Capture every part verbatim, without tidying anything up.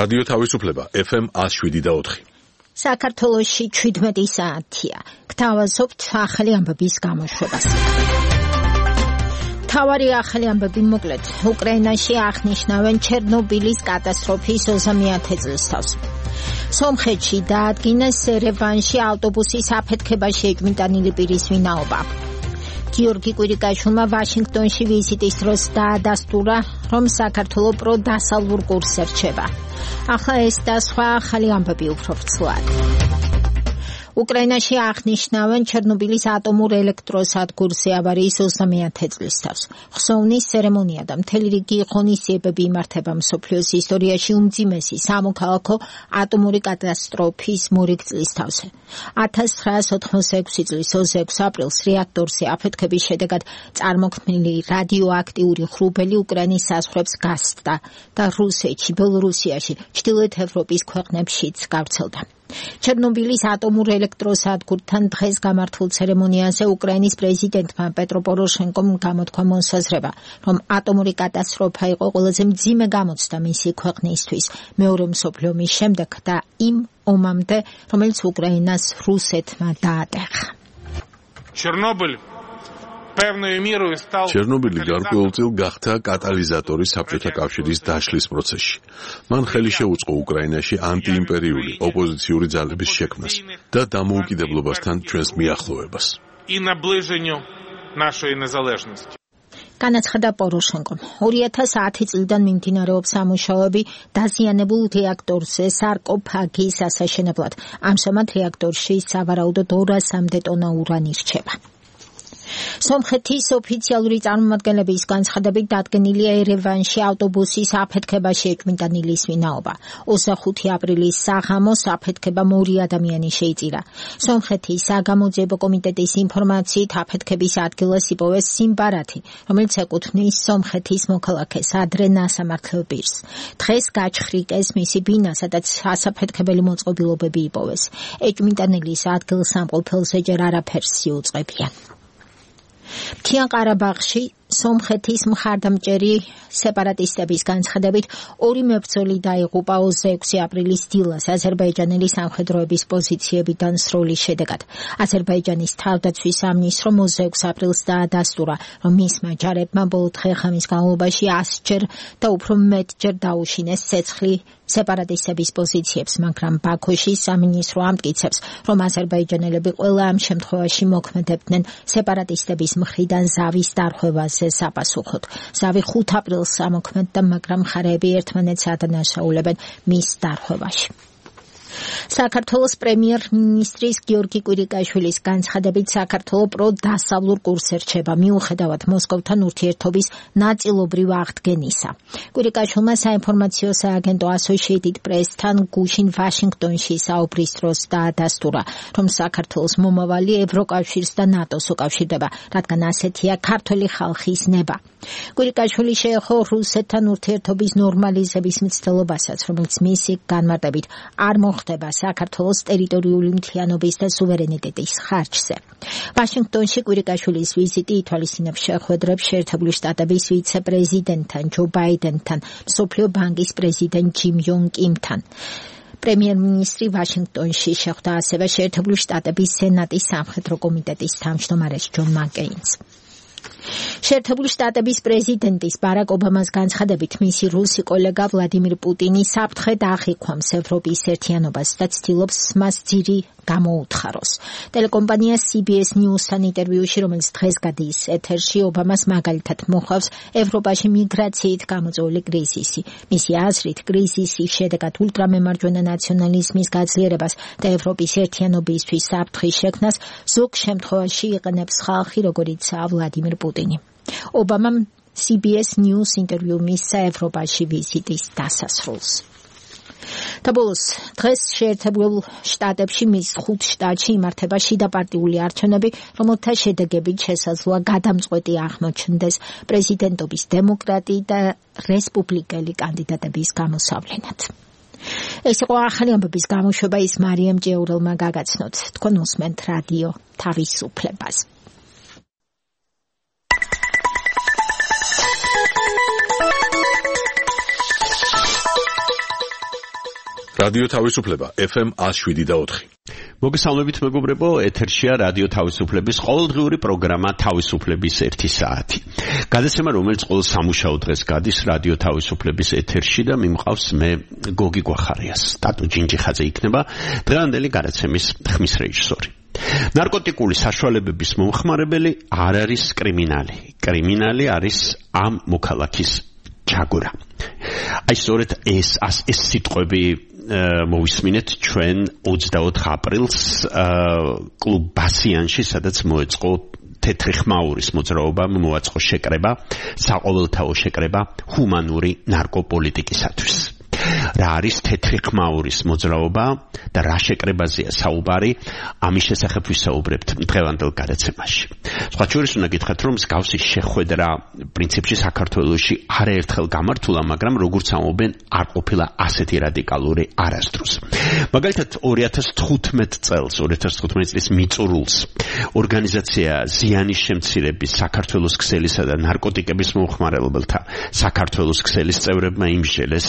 რადიო თავისუფლება ეფ ემ one oh seven და four. საქართველოში seventeen საათია. გთავაზობთ ახალი ამბების გამოშვებას. თავარი ახალი ამბები მოკლედ. უკრაინაში აღნიშნავენ ჩერნობილის კატასტროფის ოცდამეათე წლისთავს. სომხეთში დაადგინეს ერევანში ავტობუსის აფეთქებაში ეჭვმიტანილი პირის ვინაობა. გიორგი კვირიკაშვილმა ვაშინგტონში ვიზიტის დროს დაადასტურა, რომ საქართველო პროდასავლურ კურსს ერჩება. ახლა ეს და სხვა ახალი ამბები უფრო ვრცლად. უკრაინაში აღნიშნავენ ჩერნობილის ატომურ ელექტროსადგურზე ავარიის ოცდამეათე წლისთავს. ხსოვნის ცერემონია და მთელი რიგი ღონისძიებები იმართება მსოფლიოს ისტორიაში უმძიმესი სამოქალაქო ატომური კატასტროფის მორიგ წლისთავზე. one thousand nine hundred ottantotsi წლის twenty-six აპრილს რეაქტორზე აფეთქების შედეგად წარმოქმნილი რადიოაქტიური ღრუბელი უკრაინის საზღვრებს გასცდა და რუსეთში, ბელორუსიაში, ჩრდილოეთ ევროპის ქვეყნებშიც გავრცელდა. ჩერნობილის ატომურ ელექტროსადგურთან დღეს გამართულ ცერემონიაზე უკრაინის პრეზიდენტმა პეტრო პოროშენკომ გამოთქვა მოსაზრება, რომ ატომური კატასტროფა იყო ყველაზე მძიმე გამოცდა მისი ქვეყნისთვის მეორე მსოფლიო ომის შემდეგ და იმ ომამდე, რომელიც უკრაინას რუსეთმა დაატეხა. ჩერნობილი ჩერნობილი გარკვეულწილ გახდა კატალიზატორი საბჭოთა კავშირის დაშლის პროცესში. მან ხელი შეუწყო უკრაინაში ანტიიმპერიული ოპოზიციური ძალების შექმნას და დამოუკიდებლობასთან ჩვენს მიახლოვებას. განაცხადა პოროშენკომ. two thousand ten წლიდან მიმდინარეობს სამუშაოები დაზიანებულ რეაქტორზე სარკოფაგის ასაშენებლად. ამჟამად რეაქტორში სავარაუდოდ ორასამდე ტონა ურანი რჩება. სომხეთის ოფიციალური წარმომადგენლების განცხადებით დადგენილია ერევანში ავტობუსის აფეთქებაში ეჭვმიტანილის ვინაობა. twenty-five აპრილის საღამოს აფეთქებამ ორი ადამიანი შეიწირა. სომხეთის საგამოძიებო კომიტეტის ინფორმაციით აფეთქების ადგილას იპოვეს სიმბარათი, რომელიც ეკუთვნის სომხეთის მოქალაქეს ადრე ნასამართლელ პირს. დღეს გაჩხრიკეს მისი ბინა, სადაც ასაფეთქებელი მოწყობილობები იპოვეს. ეჭვმიტანილის ადგილსამყოფელზე ჯერ არაფერს იუწყებიან. მთიან ყარაბაღში სომხეთის მხარდამჭერი სეპარატისტების განცხადებით ორი მებრძოლი დაიღუპა twenty-six აპრილის დილას აზერბაიჯანელი სამხედროების პოზიციებიდან სროლის შედეგად. აზერბაიჯანის თავდაცვის სამინისტრომ twenty-six აპრილს დაადასტურა, რომ მისმა ჯარებმა ბოლო დღე-ღამის განმავლობაში one hundred ჯერ და უფრო მეტჯერ დაუშინეს ცეცხლი სეპარატისტების პოზიციებს, მაგრამ ბაქოში სამინისტრო ამტკიცებს, რომ აზერბაიჯანელები ყველა ამ შემთხვევაში მოქმედებდნენ სეპარატისტების მხრიდან ზავის დარღვევაზე საპასუხოდ. ზავი five აპრილს ამოქმედდა, მაგრამ მხარეები ერთმანეთს ადანაშაულებენ მის დარღვევაში. საქართველოს პრემიერ-მინისტრის გიორგი კვირიკაშვილის განცხადებით საქართველო პროდასავლურ კურსს ერჩება მიუხედავად მოსკოვთან ურთიერთობის ნაწილობრივ აღდგენისა. კვირიკაშვილმა საინფორმაციო სააგენტო Associated Press-თან გუშინ ვაშინგტონში საუბრის დროს დაადასტურა, რომ საქართველოს მომავალი ევროკავშირს და ნატოს უკავშირდება, რადგან ასეთია ქართველი ხალხის ნება. კვირიკაშვილი შეეხო რუსეთთან ურთიერთობის ნორმალიზების მცდელობასაც, რომელიც მისი განმარტებით არ მოხდება საქართველოს ტერიტორიული მთლიანობის და სუვერენიტეტის ხარჯზე. ვაშინგტონში კვირიკაშვილის ვიზიტი ითვალისწინებს შეხვედრებს შეერთებული შტატების ვიცე-პრეზიდენტთან ჯო ბაიდენთან, მსოფლიო ბანკის პრეზიდენტ ჯიმ იონ კიმთან. პრემიერ-მინისტრი ვაშინგტონში შეხვდა ასევე შეერთებული შტატების სენატის სამხედრო კომიტეტის თავმჯდომარეს ჯონ მაკეინს. შეერთებული შტატების პრეზიდენტის ბარაკ ობამას განცხადებით მისი რუსი კოლეგა ვლადიმირ პუტინი საფრთხედ აღიქვამს ევროპის ერთიანობას და ცდილობს მას ძირი გამოუთხაროს. ტელეკომპანია C B S News-თან ინტერვიუში, რომელიც დღეს გადის ეთერში, ობამას მაგალითად მოხავს ევროპაში მიგრაციით გამოწვეული კრიზისი. მისი აზრით, კრიზისის შედეგად ულტრამემარჯვენე ნაციონალიზმის გაძლიერებას და ევროპის ერთიანობისთვის საფრთხის შექმნას ზოგ შემთხვევაში იყენებს ხალხი, როგორიცაა ვლადიმირ პუტინი. ობამამ C B S News ინტერვიუ მისცა ევროპაში ვიზიტის დასასრულს. და ბოლოს დღეს შეერთებულ შტატებში მის ხუთ შტატში იმართება შიდაპარტიული არჩევნები, რომელთა შედეგებით შესაძლოა გადამწყვეტი აღმოჩნდეს პრეზიდენტობის დემოკრატი და რესპუბლიკელი კანდიდატების გამოსავლენად. ეს იყო ახალი ამბების გამოშვება, ის მარიამ ჭიაურელმა გაგაცნოთ. თქვენ უსმენთ რადიო თავისუფლებას. რადიო თავისუფლება ეფ ემ one oh seven და four. მოგესალმებით მეგობრებო, ეთერშია რადიო თავისუფლების ყოველდღიური პროგრამა თავისუფლების ერთი საათი. გადაცემა, რომელიც ყოველ სამუშაო დღეს გადის რადიო თავისუფლების ეთერში და მიმყავს მე გოგი გვახარიას. სტატუ ჯინჯიხაძე იქნება დღევანდელი გადაცემის ხმის რეჟისორი. ნარკოტიკული საშუალებების მომხმარებელი არ არის კრიმინალი. კრიმინალი არის ამ მოქალაქის ჩაგვრა. აი სწორედ ეს ეს სიტყვები მოვისმინეთ ჩვენ ოცდაოთხ აპრილს კლუბ ბასიანში, სადაც მოეწყო თეთრი ხმაურის მოძრაობამ მოაწყო შეკრება, საყოველთაო შეკრება ჰუმანური ნარკოპოლიტიკისათვის. რა არის თეთრი ხმაურის მოძრაობა და რა შეკრებაზეა საუბარი, ამის შესახებ ვისაუბრებთ დღევანდელ გადაცემაში. სხვა შორის უნდა გითხრათ, რომ მსგავსი შეხვედრა პრინციპში საქართველოში არაერთხელ გამართულა, მაგრამ როგორც ამობენ, არ ყოფილა ასეთი რადიკალური არასდროს. მაგალითად ორი ათას თხუთმეტ წელს, ორი ათას თხუთმეტ წლის მიწურულს ორგანიზაცია ზიანის შემცირების საქართველოს ქსელისა და ნარკოტიკების მომხმარებელთა საქართველოს ქსელის წევრებმა იმსჯელეს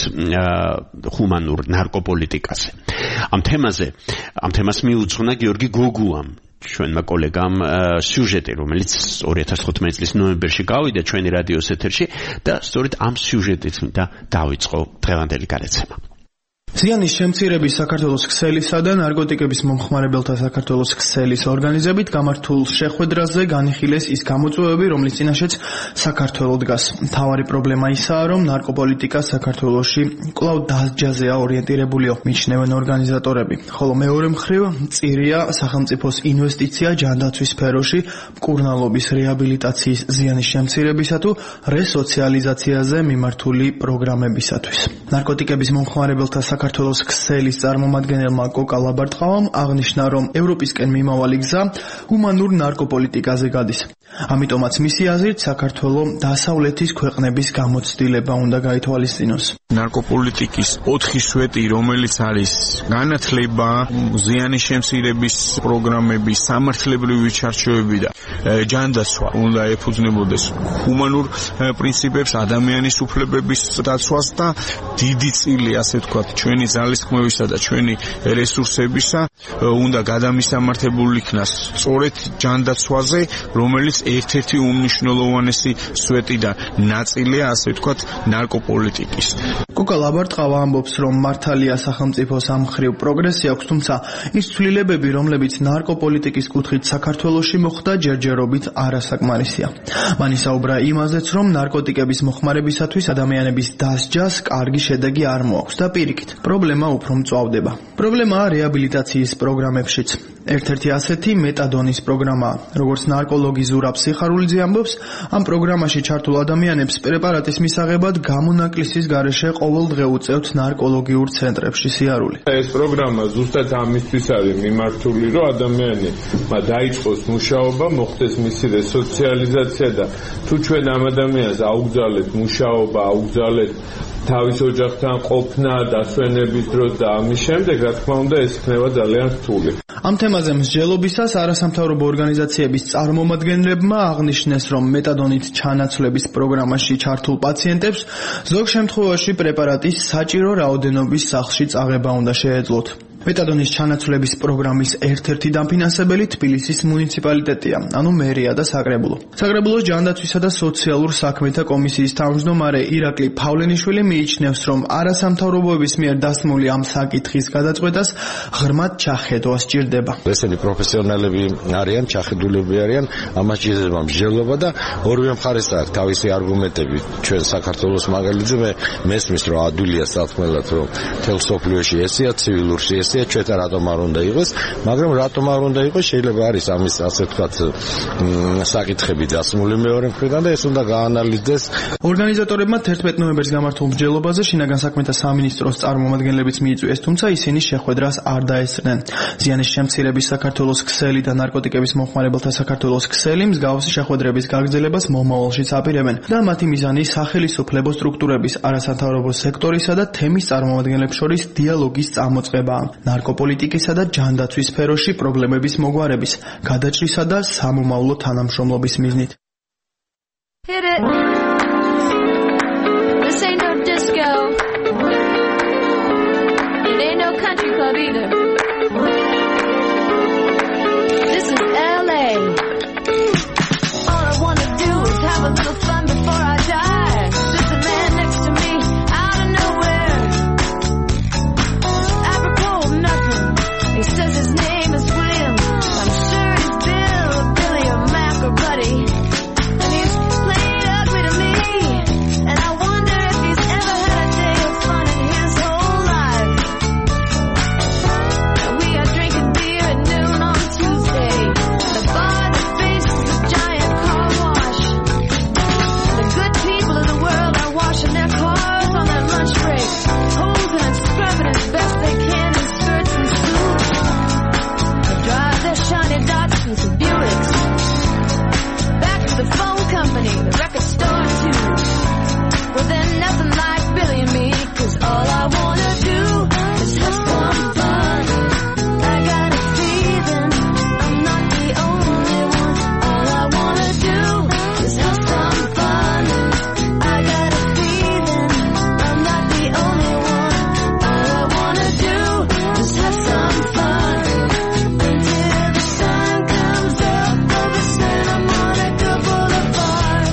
ჰუმანურ ნარკოპოლიტიკაზე. ამ თემაზე, ამ თემას მიუძღვნა გიორგი გოგუამ, ჩვენმა კოლეგამ სიუჟეტი, რომელიც ორი ათას თხუთმეტ წლის ნოემბერში გავიდა ჩვენი რადიოს ეთერში და სწორედ ამ სიუჟეტით მინდა დავიწყო დღევანდელი გადაცემა. ზიანის შემცირების საქართველოს ქსელისა და ნარკოტიკების მომხმარებელთა საქართველოს ქსელის ორგანიზებით გამართულ შეხვედრაზე განიხილეს ის გამოწვევები, რომლის წინაშეც საქართველო დგას. მთავარი პრობლემა ისაა, რომ ნარკოპოლიტიკა საქართველოში კვლავ დასჯაზეა ორიენტირებულიო, მიჩნევენ ორგანიზატორები. ხოლო მეორე მხრივ მწირია სახელმწიფოს ინვესტიცია ჯანდაცვის სფეროში, მკურნალობის რეაბილიტაციის ზიანის შემცირებისა თუ რესოციალიზაციაზე მიმართული პროგრამებისათვის. ნარკოტიკების მომხმარებელთა საქართველოს ქსელის წარმომადგენელმა კოკა ლაბარტყავამ აღნიშნა, რომ ევროპისკენ მიმავალი გზა ჰუმანურ ნარკოპოლიტიკაზე გადის. ამიტომაც მისი აზრით საქართველო დასავლეთის ქვეყნების გამოცდილება უნდა გაითვალისწინოს. ნარკოპოლიტიკის ოთხი სვეტი, რომელიც არის განათლება, ზიანის შემცირების პროგრამები, სამართლებრივი ჩარჩოები და ჯანდაცვა, უნდა ეფუძნებოდეს ჰუმანურ პრინციპებს, ადამიანის უფლებების დაცვას და დიდი წილი, ასე ვთქვათ, ჩვენი ძალისხმევისა და ჩვენი რესურსებისა უნდა გადამისამართებული იქნას სწორედ ჯანდაცვაზე, რომელიც ერთ-ერთი უმნიშვნელოვანესი სვეტი და ნაწილია, ასე ვთქვათ, ნარკოპოლიტიკის. კოკა ლაბარტყავა ამბობს, რომ მართალია სახელმწიფოს ამ მხრივ პროგრესი აქვს, თუმცა ის ცვლილებები, რომლებიც ნარკოპოლიტიკის კუთხით საქართველოში მოხდა, ჯერჯერობით არასაკმარისია. მან ისაუბრა იმაზეც, რომ ნარკოტიკების მოხმარებისათვის ადამიანების დასჯას კარგი შედეგი არ მოაქვს და პირიქით, პრობლემა უფრო მწვავდება. პრობლემაა რეაბილიტაციის პროგრამებშიც. ერთ-ერთი ასეთი მეტადონის პროგრამაა. როგორც ნარკოლოგი ზურაბ სიხარულიძე ამბობს, ამ პროგრამაში ჩართულ ადამიანებს პრეპარატის მისაღებად გამონაკლისის გარეშე ყოველდღე უწევთ ნარკოლოგიურ ცენტრებში სიარული. ეს პროგრამა ზუსტად ამისთვის არის მიმართული, რომ ადამიანმა დაიწყოს მუშაობა, მოხდეს მისი რესოციალიზაცია და თუ ჩვენ ამ ადამიანს აუგზავნებთ მუშაობა, აუგზავნებთ თავის ოჯახთან ყოფნა, დასვენების დროს და ამის შემდეგ, რა თქმა უნდა, ეს იქნება ძალიან რთული. ამ თემაზე მსჯელობისას არასამთავრობო ორგანიზაციების წარმომადგენლებმა აღნიშნეს, რომ მეტადონით ჩანაცვლების პროგრამაში ჩართულ პაციენტებს ზოგ შემთხვევაში პრეპარატის საჭირო რაოდენობის სახლში წაღება უნდა შეეძლოთ. მეტადონის ჩანაცვლების პროგრამის ერთ-ერთი დამფინანსებელი თბილისის მუნიციპალიტეტია, ანუ მერია და საკრებულო. საკრებულოს ჯანდაცვისა და სოციალურ საქმეთა კომისიის თავმჯდომარე ირაკლი ფავლენიშვილი მიიჩნევს, რომ არასამთავრობოების მიერ დასმული ამ საკითხის გადაწყვეტას ღრმად ჩახედვა სჭირდება. ესენი პროფესიონალები არიან, ჩახედულები არიან, ამას ჭირდება მსჯელობა და ორივე მხარეს აქვს თავისი არგუმენტები. ჩვენ საქართველოს მაგალითზე მე მესმის, რომ ადვილია სათქმელად, რომ თელ სოფლიოში ესეა, ცივილურში ესეა, ჩვენ რატომ არ უნდა იყოს, მაგრამ რატომ არ უნდა იყოს, შეიძლება არის ამის ასე ვთქვათ საკითხები დასმული მეორე მხრიდან და ეს უნდა გაანალიზდეს. ორგანიზატორებმა თერთმეტ ნოემბერს გამართულ მსჯელობაზე შინაგან საქმეთა სამინისტროს წარმომადგენლებიც მიიწვიეს, თუმცა ისინი შეხვედრას არ დაესწრნენ. ზიანის შემცირების საქართველოს ქსელი და ნარკოტიკების მომხმარებელთა საქართველოს ქსელი მსგავსი შეხვედრების გაგრძელებას მომავალშიც აპირებენ და მათი მიზანი სახელისუფლებო სტრუქტურების, არასამთავრობო სექტორისა და თემის წარმომადგენლებს შორის დიალოგის წამოწყებაა. ნარკოპოლიტიკისა და ჯანდაცვის სფეროში პრობლემების მოგვარების, გადაჭრისა და სამომავლო თანამშრომლობის მიზნით. Hit it. This ain't no disco. It ain't no country club either. This is L A. All I wanna do is have a little fun before I die. There's a man next to me out of nowhere. Apropos of nothing, he says his name is William. I'm sure he's Bill or Billy or Mac or Buddy. And he's played ugly to me. And I wonder if he's ever had a day of fun in his whole life. We are drinking beer at noon on Tuesday. The bar that faces the giant car wash. The good people of the world are washing their cars on their lunch break, hosing and scrubbing as best they can in skirts and suits. They drive their shiny Datsuns and Buicks back to the phone company, the record store too. Well, then nothing like Billy and me, 'cause all I wanna do is have some fun. I got a feeling I'm not the only one. All I wanna do is have some fun. I got a feeling I'm not the only one. All I wanna do is have some fun until the sun comes up over Santa Monica Boulevard.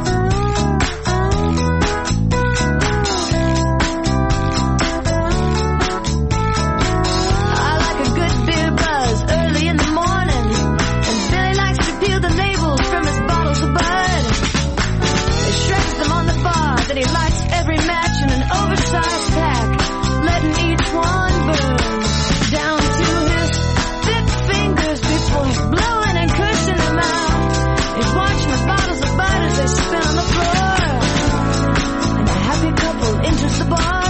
I like a good beer buzz early in the morning, and Billy likes to peel the labels from his bottles of Bud. He shreds them on the bar, then he lights every match in an oversized pack, letting each one burn down to his thick fingers before blowing and cursing them out. He's watching the bottles of Bud as they spin on the floor, and a happy couple enters the bar,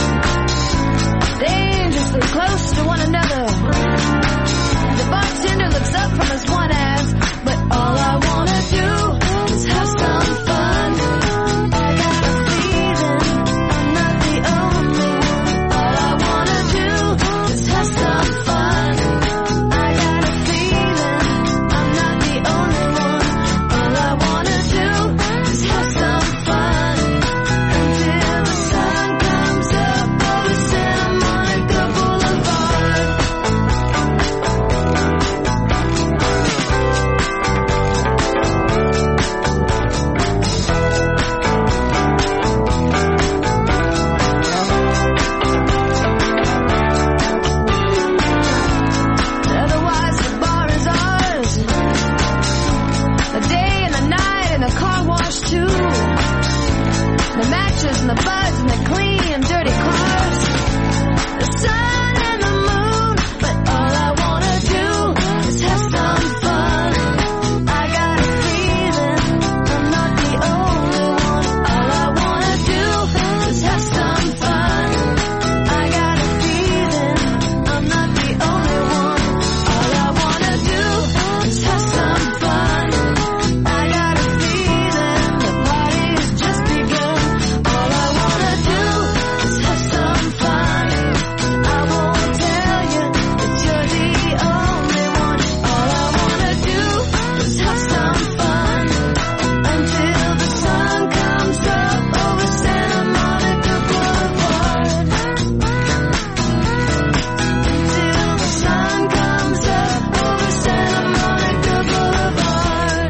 dangerously close to one another. The bartender looks up from his one ass, but all I wanna do is have some fun. I got a feeling I'm not the only one. All I wanna do is have some fun. I got a feeling I'm not the only one. All I wanna do is have some fun until the sun comes up over Santa Monica Boulevard. Otherwise the bar is ours, the day and the night and the car wash too. The matches and the buds and the clean and dirty cars, the sun and the moon, but all I wanna do is have some fun. I got a feeling I'm not the only one. All I wanna do is have some fun. I got a feeling I'm not the only one. All I wanna do is have some fun. I got a feeling the party's just begun. All I wanna do is have some fun. I won't tell you that you're the only one. All I wanna do is have some fun until the sun comes up over Santa Monica Boulevard. Until the sun comes up over Santa Monica Boulevard.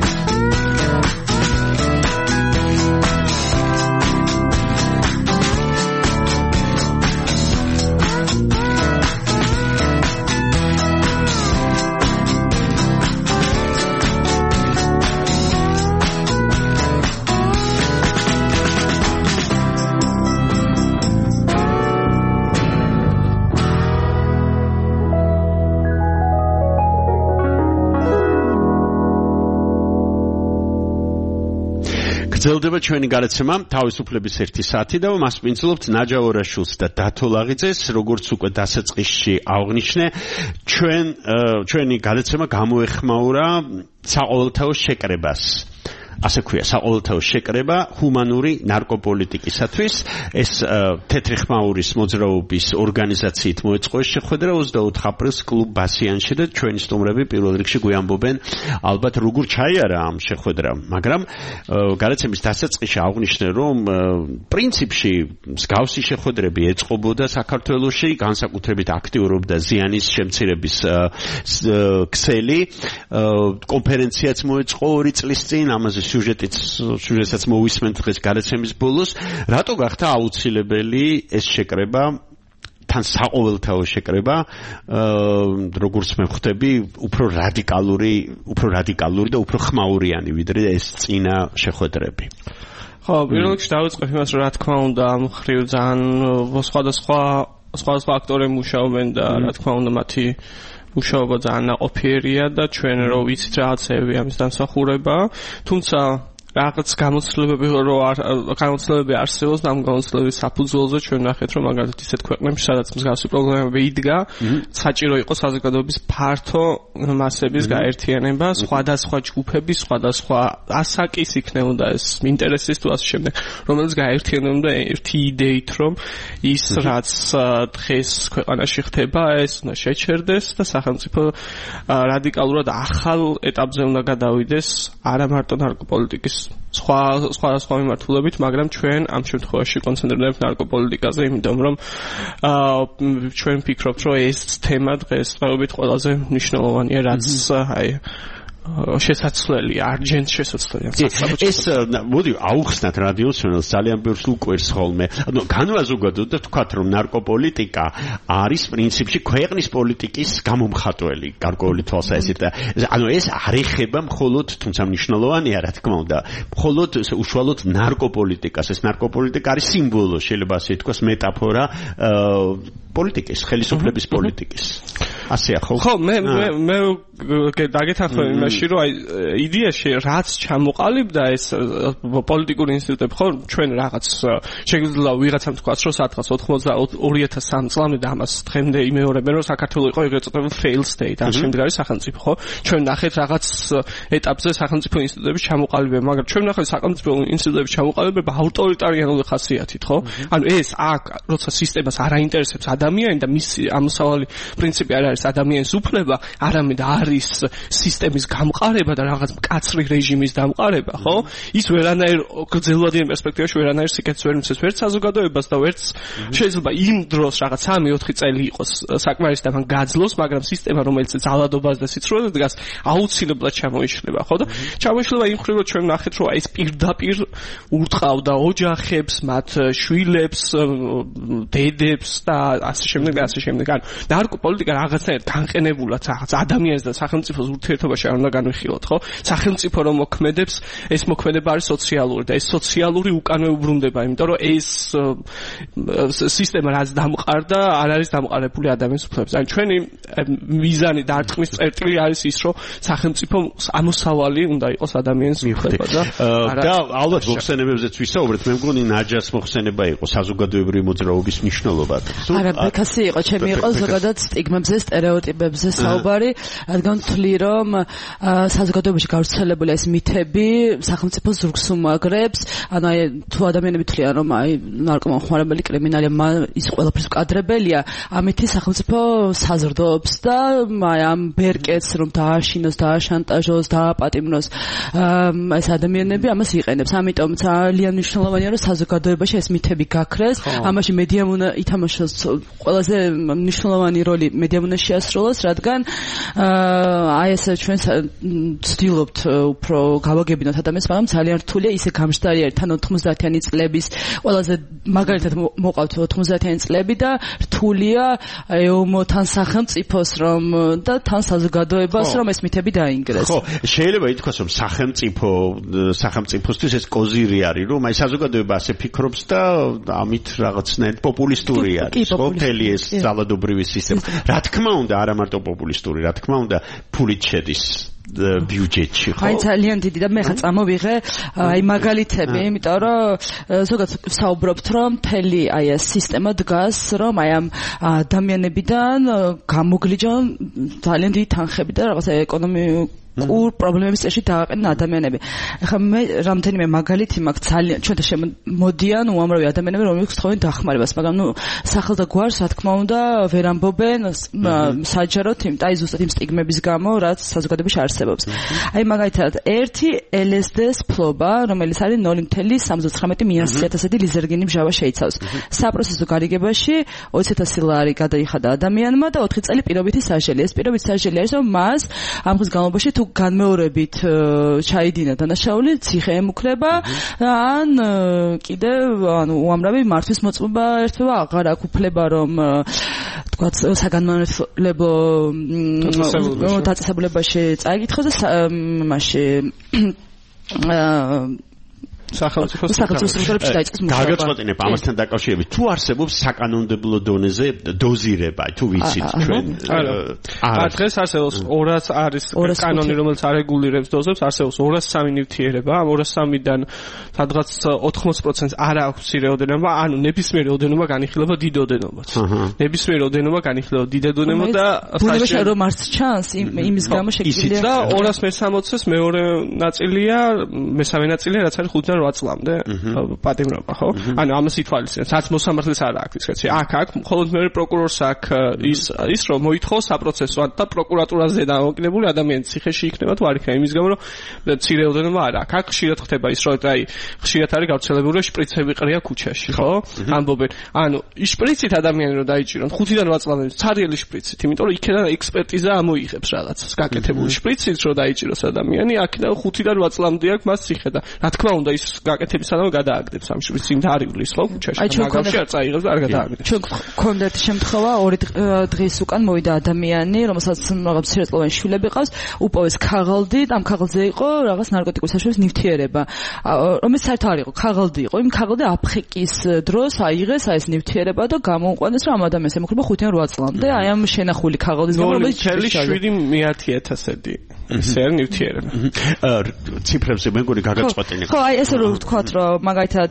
გრძელდება ჩვენი გადაცემა თავისუფლების ერთი საათი და მას ვინცლობთ ნაჯა ორაშულს და დათო ლაღიძეს, როგორც უკვე დასაწყისში აღნიშნე, ჩვენ ჩვენი გადაცემა გამოეხმაურა საყოველთაო შეკრებას. ასე ქვია, საყოველთაო შეკრება ჰუმანური ნარკოპოლიტიკისათვის. ეს თეთრი ხმაურის მოძრაობის ორგანიზაციით მოეწყო ეს შეხვედრა ოცდაოთხ აპრილს კლუბ ბასიანში და ჩვენი სტუმრები პირველ რიგში გვიამბობენ ალბათ როგორ ჩაიარა ამ შეხვედრამ, მაგრამ გადაცემის დასაწყისში აღვნიშნე, რომ პრინციპში მსგავსი შეხვედრები ეწყობოდა საქართველოში, განსაკუთრებით აქტიურობდა ზიანის შემცირების ქსელი. კონფერენციაც მოეწყო ორი წლის წინ, ამაზე სიუჟეტიც სიუჟეტსაც მოვისმენთ დღეს გადაცემის ბოლოს. რატო გახდა აუცილებელი ეს შეკრება, თან საყოველთაო შეკრება, როგორც მე ხვდები, უფრო რადიკალური, უფრო რადიკალური და უფრო ხმაურიანი ვიდრე ეს წინა შეხვედრები. ხო, პირველ რიგში დავიწყებ იმას, რომ რა თქმა უნდა, ამ ხრივ ძალიან სხვადასხვა სხვადასხვა აქტორები მუშაობენ და რა თქმა უნდა მათი მუშაობა ძალიან ნაყოფიერია და ჩვენ რო ვიცით რაღაცები ამის დამსახურება, თუმცა რაღაც გამოცდილებები რო გამოცდილებები არსებობს და ამ გამოცდილების საფუძველზე ჩვენ ნახეთ, რომ მაგალითად ისეთ ქვეყნებში, სადაც მსგავსი პრობლემები იდგა, საჭირო იყო საზოგადოების ფართო მასების გაერთიანება, სხვადასხვა ჯგუფების, სხვადასხვა ასაკის იქნებოდა ეს ინტერესის თუ ასე შემდეგ, რომელიც გაერთიანებდა ერთი იდეით, რომ ის რაც დღეს ქვეყანაში ხდება, ეს უნდა შეჩერდეს და სახელმწიფო რადიკალურად ახალ ეტაპზე უნდა გადავიდეს, არა მარტო ნარკოპოლიტიკის სხვა სხვადასხვა მიმართულებით, მაგრამ ჩვენ ამ შემთხვევაში კონცენტრირებთ ნარკოპოლიტიკაზე, იმიტომ რომ ჩვენ ვფიქრობთ, რომ ეს თემა დღესდღეობით ყველაზე მნიშვნელოვანია, რაც აი შესაძლებელი, არჯენტ შესაძლებელია. ეს მოდი აუხსნათ რადიოსმენელს, ძალიან ბევრს უკვირს ხოლმე. ანუ განვაზოგადოთ და ვთქვათ, რომ ნარკოპოლიტიკა არის პრინციპში ქვეყნის პოლიტიკის გამომხატველი, გარკვეული თვალსაზრისით. ანუ ეს არ ეხება მხოლოდ, თუმცა მნიშვნელოვანია, რა თქმა უნდა, მხოლოდ უშუალოდ ნარკოპოლიტიკას. ეს ნარკოპოლიტიკა არის სიმბოლო, შეიძლება ასე ითქვას, მეტაფორა პოლიტიკის, ხელისუფლების პოლიტიკის. ასეა ხო? ხო, მე მე მე დაგეთანხმები იმაში, რომ აი იდეაში რაც ჩამოყალიბდა ეს პოლიტიკური ინსტიტუტები, ხო, ჩვენ რაღაც შეგვიძლია ვიღაცამ თქვას, რომ სადღაც ოთხმოცდაორი ათას სამი წლამდე და ამას დღემდე იმეორებენ, რომ საქართველო იყო ეგრეთ წოდებული fail state, ან შემდეგ არის სახელმწიფო, ხო? ჩვენ ნახეთ რაღაც ეტაპზე სახელმწიფო ინსტიტუტების ჩამოყალიბება, მაგრამ ჩვენ ნახეთ სახელმწიფო ინსტიტუტების ჩამოყალიბება ავტორიტარიანული ხასიათით, ხო? ანუ ეს აქ როცა სისტემას არ აინტერესებს ადამიანი და მისი ამოსავალი პრინციპი არ არის ადამიანის უფლება, არამედ არის სისტემის გამყარება და რაღაც მკაცრი რეჟიმის დამყარება, ხო? ის ვერანაირ გრძელვადიან პერსპექტივაში ვერანაირ სიკეთეს ვერ მისცემს ვერც საზოგადოებას და ვერც შეიძლება იმ დროს რაღაც სამი ოთხი წელი იყოს საკმარისი და მან გაძლოს, მაგრამ სისტემა რომელიც ძალადობას და სიცრუეზე დგას, აუცილებლად ჩამოიშლება, ხო? და ჩამოიშლება იმ ხრივ, რომ ჩვენ ნახეთ, რომ ეს პირდაპირ ურტყავდა ოჯახებს, მათ შვილებს, დედებს და ასე შემდეგ და ასე შემდეგ. ანუ ნარკოპოლიტიკა რაღაცნაირად განყენებულად რაღაც ადამიანს და სახელმწიფოს ურთიერთობაში არ უნდა განვიხილოთ, ხო? სახელმწიფო რომ მოქმედებს, ეს მოქმედება არის სოციალური და ეს სოციალური უკანვე უბრუნდება, იმიტომ რომ ეს სისტემა რაც დამყარდა, არ არის დამყარებული ადამიანის უფლებებზე. ანუ ჩვენი მიზანი და არწყმის წერტილი არის ის, რომ სახელმწიფო ამოსავალი უნდა იყოს ადამიანის უფლება და და ალბათ მოხსენებებზეც ვისაუბრეთ, მე მგონი ნაჯას მოხსენება იყო საზოგადოებრივი მოძრაობის მნიშვნელობა. არა, ბექასი იყო, ჩემი იყო ზოგადად სტიგმებზე, სტერეოტიპებზე საუბარი, რადგან ვთვლი, რომ საზოგადოებაში გავრცელებული ეს მითები სახელმწიფო ზურგს უმაგრებს, ანუ აი თუ ადამიანები თვლიან, რომ აი ნარკომანხმარებელი კრიმინალია, ის ყველაფერს მკადრებელია, ამითი სახელმწიფო საზრდოობს და აი ამ ბერკეტს რომ დააშინოს, დააშანტაჟოს, დააპატიმროს ეს ადამიანები ამას იყენებს. ამიტომ ძალიან მნიშვნელოვანია, რომ საზოგადოებაში ეს მითები გაქრეს, ამაში მედიამ უნდა ითამაშოს ყველაზე მნიშვნელოვანი როლი მედიამ უნდა შეასრულოს, რადგან აი ეს ჩვენ ვცდილობთ უფრო გავაგებინოთ ადამიანს, მაგრამ ძალიან რთულია ისე გამჟდარი არის თან ოთხმოცდაათიანი წლების ყველაზე მაგალითად მოყავთ ოთხმოცდაათიანი წლები და რთულია ეომოთან სახელმწიფოს რომ და თან საზოგადოებას რომ ეს მითები დაინგრეს. ხო, შეიძლება ითქვას რომ სახელმწიფო სახელმწიფოსთვის ეს კოზირი არის, რომ აი საზოგადოება ასე ფიქრობს და ამით რაღაცნაირად პოპულისტური არის, ხო, მთელი ეს ძალადობრივი სისტემა. რა თქმა უნდა, არა მარტო პოპულისტური, რა თქმა უნდა, ფულით შედის ბიუჯეტში, ხო? აი ძალიან დიდი და მე ხა წამოვიღე აი მაგალითები, იმიტომ რომ ზოგადად საუბრობთ რომ მთელი აი ეს სისტემა დგას, რომ აი ამ ადამიანებიდან გამოგლიჯონ ძალიან დიდი თანხები და რაღაცა ეკონომიკ კურ პრობლემების წესში დააყენენ ადამიანები. ეხლა მე რამდენიმე მაგალითი მაქვს ძალიან ჩვენთან შემოდიან უამრავი ადამიანები, რომლებიც ხთხოვენ დახმარებას, მაგრამ ნუ სახელ და გვარს რა თქმა უნდა ვერ ამბობენ საჯაროდ იმ აი ზუსტად იმ სტიგმების გამო, რაც საზოგადოებაში არსებობს. აი მაგალითად ერთი ელ ეს დი-ს ფლობა, რომელიც არის ნული ათას სამოცდათხრამეტი ათასი ლიზერგინი მჟავა შეიცავს. საპროცესო გარიგებაში ოცი ათასი ლარი გადაიხადა ადამიანმა და ოთხი წელი პირობითი სასჯელი. ეს პირობითი სასჯელი არის, რომ მას ამ ხის განმავლობაში თუ განმეორებით ჩაიდინა დანაშაული, ციხე ემუქრება, ან კიდევ ანუ უამრავი მართვის მოწმობა ერთობა აღარ აქვს უფლება რომ თქვათ საგანმანათლებლო დაწესებულებაში წაიკითხოს და მასში სახელმწიფო სტრუქტურებში დაიწყოს მუშაობა. გაგაწყვეტინებ ამასთან დაკავშირებით, თუ არსებობს საკანონმდებლო დონეზე დოზირება, თუ ვიცით ჩვენ. არა, დღეს არსებობს ორას არის კანონი, რომელიც არეგულირებს დოზებს, არსებობს ორას სამი ნივთიერება, ამ ორას სამიდან სადღაც ოთხმოცი პროცენტს არ აქვს მცირე ოდენობა, ანუ ნებისმიერი ოდენობა განიხილება დიდ ოდენობად. ნებისმიერი ოდენობა განიხილება დიდ ოდენობა და ბუნებაში რომ არც ჩანს იმის გამო შეგვიძლია და ორას მესამოცს მეორე ნაწილია, მესამე ნაწილია, რაც არის ხუთიდან რვა წლამდე პატიმრობა, ხო? ანუ ამას ითვალისწინებს, რაც მოსამართლეს არ აქვს, ისე აქ აქ მხოლოდ მეორე პროკურორს აქვს ის ის რომ მოითხოვს საპროცესო და პროკურატურაზე დამოკიდებული ადამიანის ციხეში იქნება თუ არ იქნება, იმის გამო რომ მცირე ოდენობა არ აქვს. აქ ხშირად ხდება ის რომ აი ხშირად არის გავრცელებული რომ შპრიცები ყრია ქუჩაში, ხო? ამბობენ, ანუ ის შპრიცით ადამიანი რომ დაიჭირონ ხუთიდან რვა წლამდე ცარიელი შპრიცით, იმიტომ რომ იქიდან ექსპერტიზა ამოიღებს რაღაცას, გაკეთებული შპრიცით რომ დაიჭიროს ადამიანი, აქედან ხუთიდან რვა წლამდე აქვს მას ციხე და რა თქმა უნდა ის გაკეთებისთანავე გადააგდებს ამ შპრიცს იმ დარიგლის ხო ქუჩაში მაგალში არ წაიღებს და არ გადააგდებს. ჩვენ გქონდა ერთი შემთხვევა, ორი დღის უკან მოვიდა ადამიანი, რომელსაც რაღაც მცირეწლოვანი შვილები ყავს, უპოვეს ქაღალდი და ამ ქაღალდზე იყო რაღაც ნარკოტიკული საშუალების ნივთიერება, რომელიც საერთოდ არ იყო, ქაღალდი იყო. იმ ქაღალდი აფხეკის დროს აიღეს აი ეს ნივთიერება და გამოუყვანეს რომ ამ ადამიანს ემუქრება ხუთიდან რვა წლამდე, აი ამ შენახული ქაღალდის გამო, რომელიც შვიდი მეათი ათასი ესე არ ნივთიერება. ციფრებზე მეგონი გაგაწყვეტინე. ხო, აი ესე რომ ვთქვათ, რომ მაგალითად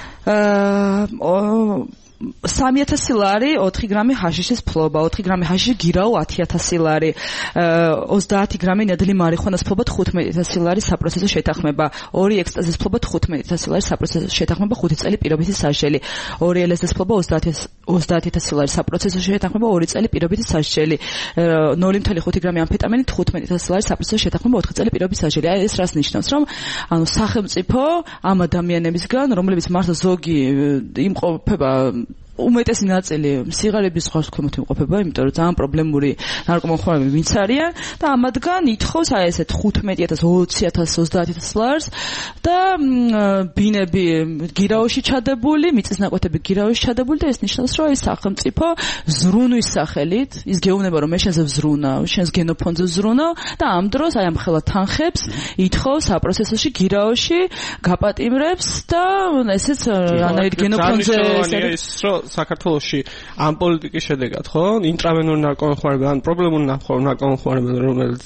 აა სამი ათასი ლარი ოთხი გრამი ჰაშიშის ფლობა, ოთხი გრამი ჰაშიში გირაო ათი ათასი ლარი, ოცდაათი გრამი ნედლი მარიხუანას ფლობა თხუთმეტი ათასი ლარი საპროცესო შეთანხმება, ორი ექსტაზის ფლობა თხუთმეტი ათასი ლარი საპროცესო შეთანხმება, ხუთი წელი პირობითი სასჯელი, ორი ელ ეს დი-ს ფლობა ოცდაათი ათასი ლარი საპროცესო შეთანხმება, ორი წელი პირობითი სასჯელი, ნული ათას ხუთი გრამი ამფეტამინი თხუთმეტი ათასი ლარი საპროცესო შეთანხმება, ოთხი წელი პირობითი სასჯელი. აი ეს რას ნიშნავს, რომ ანუ სახელმწიფო ამ ადამიანებისგან, რომლებიც მართლა ზოგი იმყოფება უმეტესი ნაწილი სიგარების ხარჯქვემოთ იმყოფება, იმიტომ რომ ძალიან პრობლემური ნარკომანხმარები ვინც არიან და ამათგან ითხოვს აი ესე თხუთმეტი ათას, ოცი ათას, ოცდაათი ათას ლარს და ბინები გირაოში ჩადებული, მიწისნაკვეთები გირაოში ჩადებული და ეს ნიშნავს, რომ ეს სახელმწიფო ზრუნვის სახელით ის გეუბნება, რომ მე შენზე ვზრუნავ, შენს გენოფონდზე ვზრუნავ და ამ დროს აი ამ ხელა თანხებს ითხოვს საპროცესოში გირაოში გაპატიმრებს და ესეც რანაირ გენოფონდზე ეს საქართველოში ამ პოლიტიკის შედეგად, ხო? ინტრავენური ნარკომანხმარები, ან პრობლემური ნარკომანხმარები, რომელიც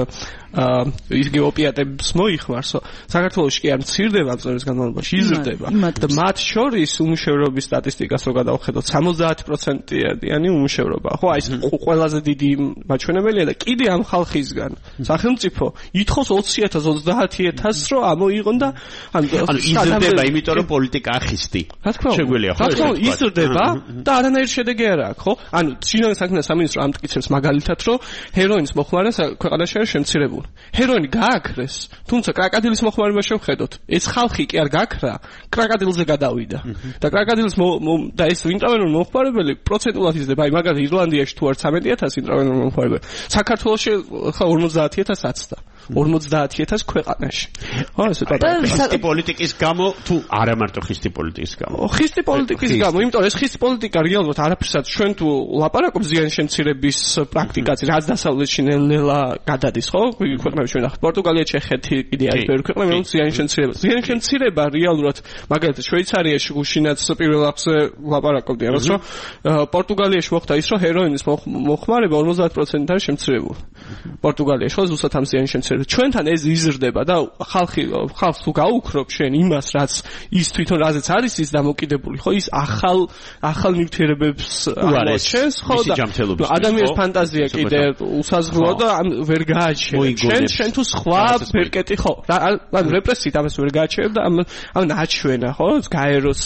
იგივე ოპიატებს მოიხმარსო, საქართველოში კი არ მცირდება წლების განმავლობაში, იზრდება. და მათ შორის უმუშევრობის სტატისტიკას რო გადავხედოთ, სამოცდაათი პროცენტიანი უმუშევრობა, ხო? აი ეს ყველაზე დიდი მაჩვენებელია და კიდე ამ ხალხისგან სახელმწიფო ითხოვს ოცი ათას, ოცდაათი ათას რო ამოიღონ და ანუ იზრდება, იმიტომ რომ პოლიტიკა ახისტი. შეგვიძლია ხო? რა თქმა უნდა, იზრდება და არანაირი შედეგი არ აქვს, ხო? ანუ შინაგან საქმეთა სამინისტრო ამტკიცებს მაგალითად, რომ ჰეროინის მოხმარება ქვეყანაში არის შემცირებული. ჰეროინი გააქრეს, თუმცა კრაკადილის მოხმარება შევხედოთ. ეს ხალხი კი არ გაქრა, კრაკადილზე გადავიდა. და კრაკადილის და ეს ინტრავენური მოხმარებელი პროცენტულად იზრდება. აი მაგალითად ირლანდიაში თუ არ ცამეტი ათასი ინტრავენური მოხმარებელი, საქართველოში ხა ორმოცდაათი ათასი აცდა. ორმოცდაათი ათასი ქვეყანაში. ხო, ესე ხისტი პოლიტიკის გამო თუ არა მარტო ხისტი პოლიტიკის გამო. ხისტი პოლიტიკის გამო, იმიტომ ეს ხისტი პოლიტიკა რეალურად არაფერსაც ჩვენ თუ ლაპარაკობთ ზიანის შემცირების პრაქტიკაზე, რაც დასავლეთში ნელ-ნელა გადადის, ხო? ქვეყნები ჩვენ ახლა პორტუგალია, ჩეხეთი, კიდე არის ბევრი ქვეყნა, რომელიც ზიანის შემცირება. ზიანის შემცირება რეალურად მაგალითად შვეიცარიაში გუშინაც პირველ აღზე ლაპარაკობდი ამას, რომ პორტუგალიაში მოხდა ის, რომ ჰეროინის მოხმარება ორმოცდაათი პროცენტით არის შემცირებული. პორტუგალიაში ხო ზუსტად ამ ზიანის შემცირება. ჩვენთან ეს იზრდება და ხალხი ხალხს თუ გაუქრობ შენ იმას, რაც ის თვითონ რაზეც არის ის დამოკიდებული, ხო, ის ახალ ახალ ნივთიერებებს აღნიშნავს, ხო და ადამიანის ფანტაზია კიდე უსაზღვროა და ვერ გააჩერებს. შენ შენ თუ სხვა ბერკეტი ხო, ანუ რეპრესიით ამას ვერ გააჩერებ და ამ ამ ნაჩვენა, ხო, გაეროს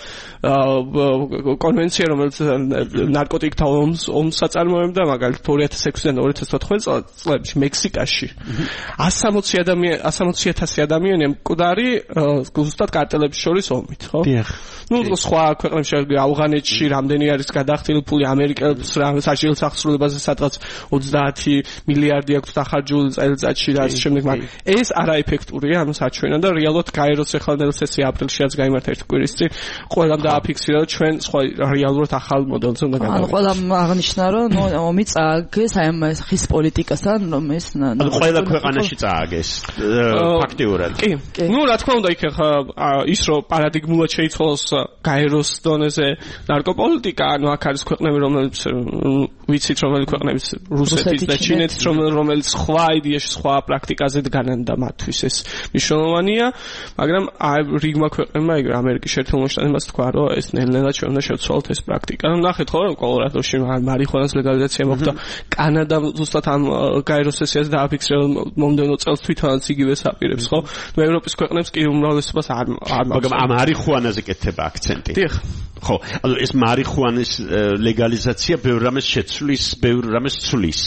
კონვენცია, რომელიც ნარკოტიკთა ომს ომს აწარმოებდა, მაგალითად ორი ათას ექვსიდან ორი ათას თოთხმეტ წლებში მექსიკაში ასი ათასი ადამიანი ასი ათასი ადამიანი მკვდარი ზუსტად კარტელებს შორის ომით, ხო? დიახ. ნუ სხვა ქვეყნებში ავღანეთში რამდენი არის გადახდილი ფული, ამერიკელებს საჭირო სახსრულებაზე სადღაც ოცდაათი მილიარდი აქვს დახარჯული წელიწადში და ასე შემდეგ, მაგრამ ეს არაეფექტურია ამ საჩვენა და რეალურად გაეროს ეხალდელ სესია აპრილშიაც გაიმართა ერთი კვირის წინ, ყველამ დააფიქსირა და ჩვენ სხვა რეალურად ახალ მოდელზე უნდა გადავიდეთ. ანუ ყველამ აღნიშნა რომ ნუ ომი წააგეს აი ამ ხის პოლიტიკასთან, რომ ეს ანუ ყველა ქვეყანაში წააგეს ფაქტიურად. კი. ნუ რა თქმა უნდა იქ ხა ის რომ პარადიგმულად შეიცვალოს გაეროს დონეზე ნარკოპოლიტიკა, ანუ აქ არის ქვეყნები, რომელიც ვიცით რომელი ქვეყნების რუსეთის და ჩინეთის რომელიც სხვა იდეაში სხვა პრაქტიკაზე დგანან და მათთვის ეს მნიშვნელოვანია, მაგრამ აი რიგმა ქვეყნებმა ეგ ამერიკის შეერთებულ შტატებმაც თქვა რომ ეს ნელ-ნელა ჩვენ უნდა შევცვალოთ ეს პრაქტიკა. ნუ ნახეთ ხო რომ კოლორადოში მარიხუანას ლეგალიზაცია მოხდა, კანადამ ზუსტად ამ გაეროს სესიას დააფიქსირა მომდევნო წელს თვითონაც იგივე საპირებს, ხო? ნუ ევროპის ქვეყნებს კი უმრავლესობას არ არ მაგრამ ამ მარიხუანაზე კეთდება აქცენტი. დიახ. ხო, ანუ ეს მარიხუანის ლეგალიზაცია ბევრ რამეს შეცვლის, ბევრ რამეს ცვლის.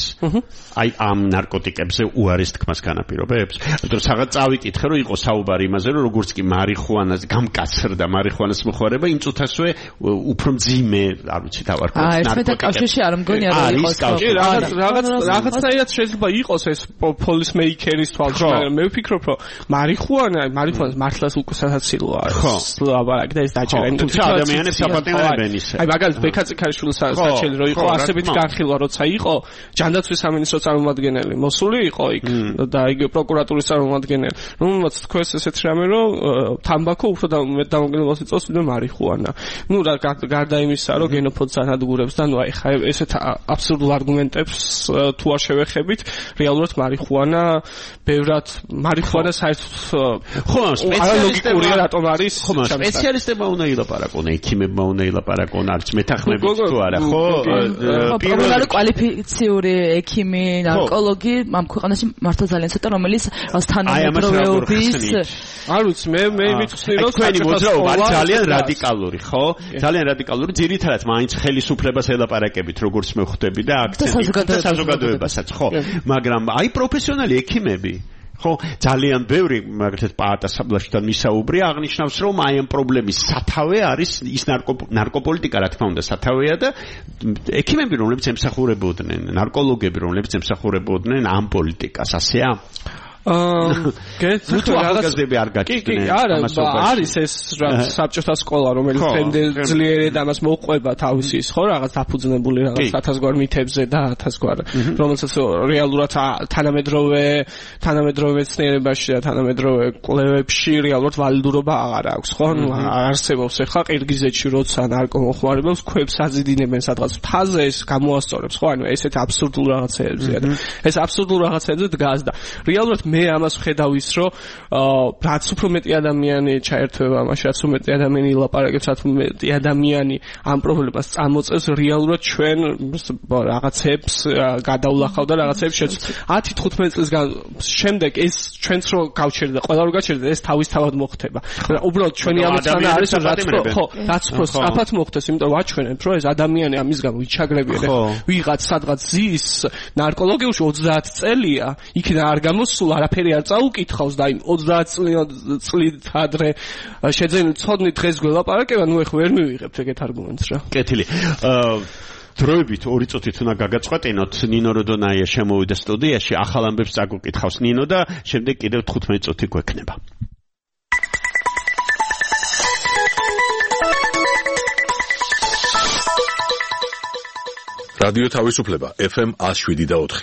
აი ამ ნარკოტიკებზე უარის თქმას განაპირობებს. ანუ რაღაც წავიკითხე რომ იყო საუბარი იმაზე რომ როგორც კი მარიხუანას გამკაცრდა მარიხუანას მოხმარება, იმ წუთასვე უფრო მძიმე, არ ვიცი დავარქვა ნარკოტიკები. აა ერთმანეთთან კავშირში არ მგონია რომ იყოს. კი, რაღაც რაღაც რაღაცნაირად შეიძლება იყოს ეს პოლისმეიკერის თვალში, მაგრამ მე ვფიქრობ რომ მარიხუანა, მარიხუანას მართლაც უკვე სასაცილოა. ხო, ლაბარაკი და ეს დაჭერა. თუმცა ადამიანებს აპატენებენ ისე. აი მაგალითად ბექაძე-ქარიშვილის საჩელი რო იყო ასებითი განხილვა როცა იყო, ჯანდაცვის სამინისტროს წარმომადგენელი მოსული იყო იქ და იგივე პროკურატურის წარმომადგენელი. რომელმაც თქვეს ესეთ რამე რომ თამბაქო უფრო მეტ დამოკიდებულებას იწვევს ვიდრე მარიხუანა. ნუ რა გარდა იმისა რომ გენოფონდს ანადგურებს და ნუ აი ხა ესეთ აბსურდულ არგუმენტებს თუ არ შევეხებით, რეალურად მარიხუანა ბევრად მარიხუანა საერთოდ ხო სპეციალისტებია რატომ არის? ხო სპეციალისტებმა უნდა ილაპარაკონ, ექიმებმა უნდა ილაპარაკონ, არც მეთანხმებით თუ არა, ხო? პირველად კვალიფიციური ექიმი, ნარკოლოგი ამ ქვეყანაში მართლა ძალიან ცოტა, რომელიც თანამედროვეობის არ ვიცი, მე მე მითხსნი რომ თქვენი მოძრაობა არის ძალიან რადიკალური, ხო? ძალიან რადიკალური, ძირითადად მაინც ხელისუფლებას ელაპარაკებით, როგორც მე ხვდები და აქცენტი საზოგადოებასაც, ხო? მაგრამ აი პროფესიონალი ექიმები ხო ძალიან ბევრი მაგალითად პაატა საბლაშთან მისაუბრია აღნიშნავს რომ აი ამ პრობლემის სათავე არის ის ნარკოპოლიტიკა რა თქმა უნდა სათავეა და ექიმები რომლებიც ემსახურებოდნენ ნარკოლოგები რომლებიც ემსახურებოდნენ ამ პოლიტიკას ასეა აა გეტყვი რაღაცები არ გაჩნდნენ. კი, კი, არა, არის ეს რა საბჭოთა სკოლა, რომელიც თემდე ძლიერად ამას მოყვება თავის ის, ხო, რაღაც დაფუძნებული რაღაც ათასგვარ მითებზე და ათასგვარ, რომელსაც რეალურად თანამედროვე თანამედროვე მეცნიერებაში და თანამედროვე კვლევებში რეალურად ვალიდურობა აღარ აქვს, ხო? არსებობს ახლა ყირგიზეთში როცა ნარკომოხმარებელს ქვებს აზიდინებენ სადღაც მთაზე ეს გამოასწორებს, ხო? ანუ ესეთ აბსურდულ რაღაცეებზია და ეს აბსურდულ რაღაცეებზე დგას და რეალურად მე ამას ვხედავ ის რომ რაც უფრო მეტი ადამიანი ჩაერთვება ამაში, რაც უფრო მეტი ადამიანი ილაპარაკებს, რაც უფრო მეტი ადამიანი ამ პრობლემას წამოწევს, რეალურად ჩვენ რაღაცებს გადავლახავ და რაღაცებს შეცვლა. ათი თხუთმეტი წლის შემდეგ ეს ჩვენც რო გავჩერდა, ყველა რო გაჩერდა, ეს თავისთავად მოხდება. უბრალოდ ჩვენი ამოცანა არის რომ რაც ხო, რაც უფრო სწრაფად მოხდეს, იმიტომ ვაჩვენებთ რომ ეს ადამიანი ამის გამო ვიჩაგრებიან. ვიღაც სადღაც ზის ნარკოლოგიაში ოცდაათი წელია, იქიდან არ გამოსულა არაფერი არ წაუკითხავს და იმ ოცდაათი წლით ადრე შეძენილი ცოდნით დღეს გველაპარაკება, ნუ ეხლა ვერ მივიღებთ ეგეთ არგუმენტს რა. კეთილი. აა დროებით ორი წუთით უნდა გაგაწყვეტინოთ. ნინო როდონაია შემოვიდა სტუდიაში, ახალ ამბებს წაგუკითხავს ნინო და შემდეგ კიდევ თხუთმეტი წუთი გვექნება. რადიო თავისუფლება ეფ ემ one oh seven და four.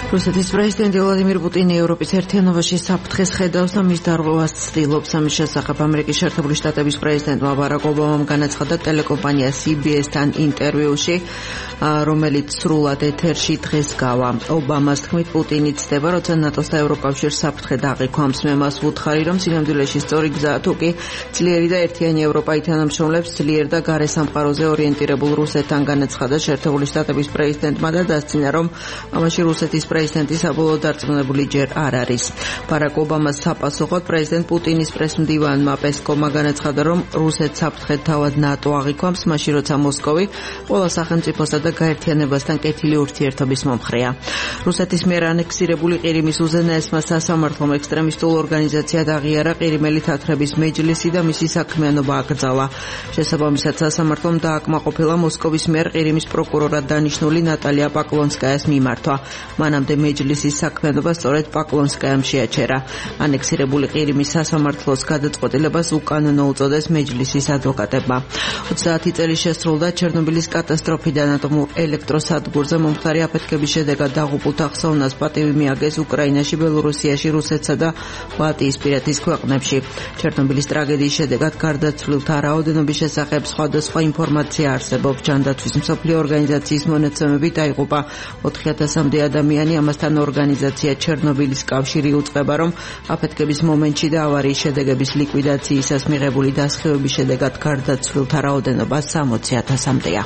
რუსეთის პრეზიდენტი ვლადიმირ პუტინი ევროპის ერთიანობაში საფრთხეს ხედავს და მის დარღვევას ცდილობს. ამის შესახებ ამერიკის შეერთებული შტატების პრეზიდენტმა ბარაკ ობამამ განაცხადა ტელეკომპანია C B S-თან ინტერვიუში, რომელიც სრულად ეთერში დღეს გავა. ობამას თქმით, პუტინი ცდება, როცა ნატოს და ევროკავშირს საფრთხე დააყენებს. მე მას ვუთხარი, რომ სინამდვილეში სწორი გზაა, თუ კი ძლიერი და ერთიანი ევროპა ითანამშრომლებს ძლიერ და გარე სამყაროზე ორიენტირებულ რუსეთთან, განაცხადა შეერთებული შტატების პრეზიდენტმა და დასცინა, რომ ამაში რუსეთის პრეზიდენტის საბოლოო დარწმუნებული ჯერ არ არის. ბარაკ ობამას საპასუხოდ პრეზიდენტ პუტინის პრესმდივანმა პესკოვმა განაცხადა, რომ რუსეთს საფრთხედ თავად ნატო აღიქვამს, მაშინ როცა მოსკოვი ყველა სახელმწიფოსა და გაერთიანებასთან კეთილი ურთიერთობის მომხრეა. რუსეთის მიერ ანექსირებული ყირიმის უზენაესმა სასამართლომ ექსტრემისტულ ორგანიზაციად აღიარა ყირიმელი თათრების მეჯლისი და მისი საქმიანობა აკრძალა. შესაბამისად სასამართლომ დააკმაყოფილა მოსკოვის მიერ ყირიმის პროკურორად დანიშნული ნატალია პაკლონსკაიას მიმართვა. მანამდე მეჯლისის საქმიანობა სწორედ პაკლონსკაიამ შეაჩერა. ანექსირებული ყირიმის სასამართლოს გადაწყვეტილებას უკანონო უწოდეს მეჯლისის ადვოკატებმა. ოცდაათი წელი შესრულდა ჩერნობილის კატასტროფიდან ატომურ ელექტროსადგურზე მომხდარი აფეთქების შედეგად დაღუპულთა ხსოვნას პატივი მიაგეს უკრაინაში, ბელორუსიაში, რუსეთსა და ბალტიისპირეთის ქვეყნებში. ჩერნობილის ტრაგედიის შედეგად გარდაცვლილთა რაოდენობის შესახებ სხვადასხვა ინფორმაცია არსებობს. ჯანდაცვის მსოფლიო ორგანიზაციის მონაცემებით დაიღუპა ოთხი ათასამდე ადამიანი. ამასთან ორგანიზაცია ჩერნობილის კავშირი უწყება, რომ აფეთქების მომენტში და ავარიის შედეგების ლიკვიდაციისას მიღებული დასხივების შედეგად გარდაცვლილთა რაოდენობა სამოცი ათასამდეა.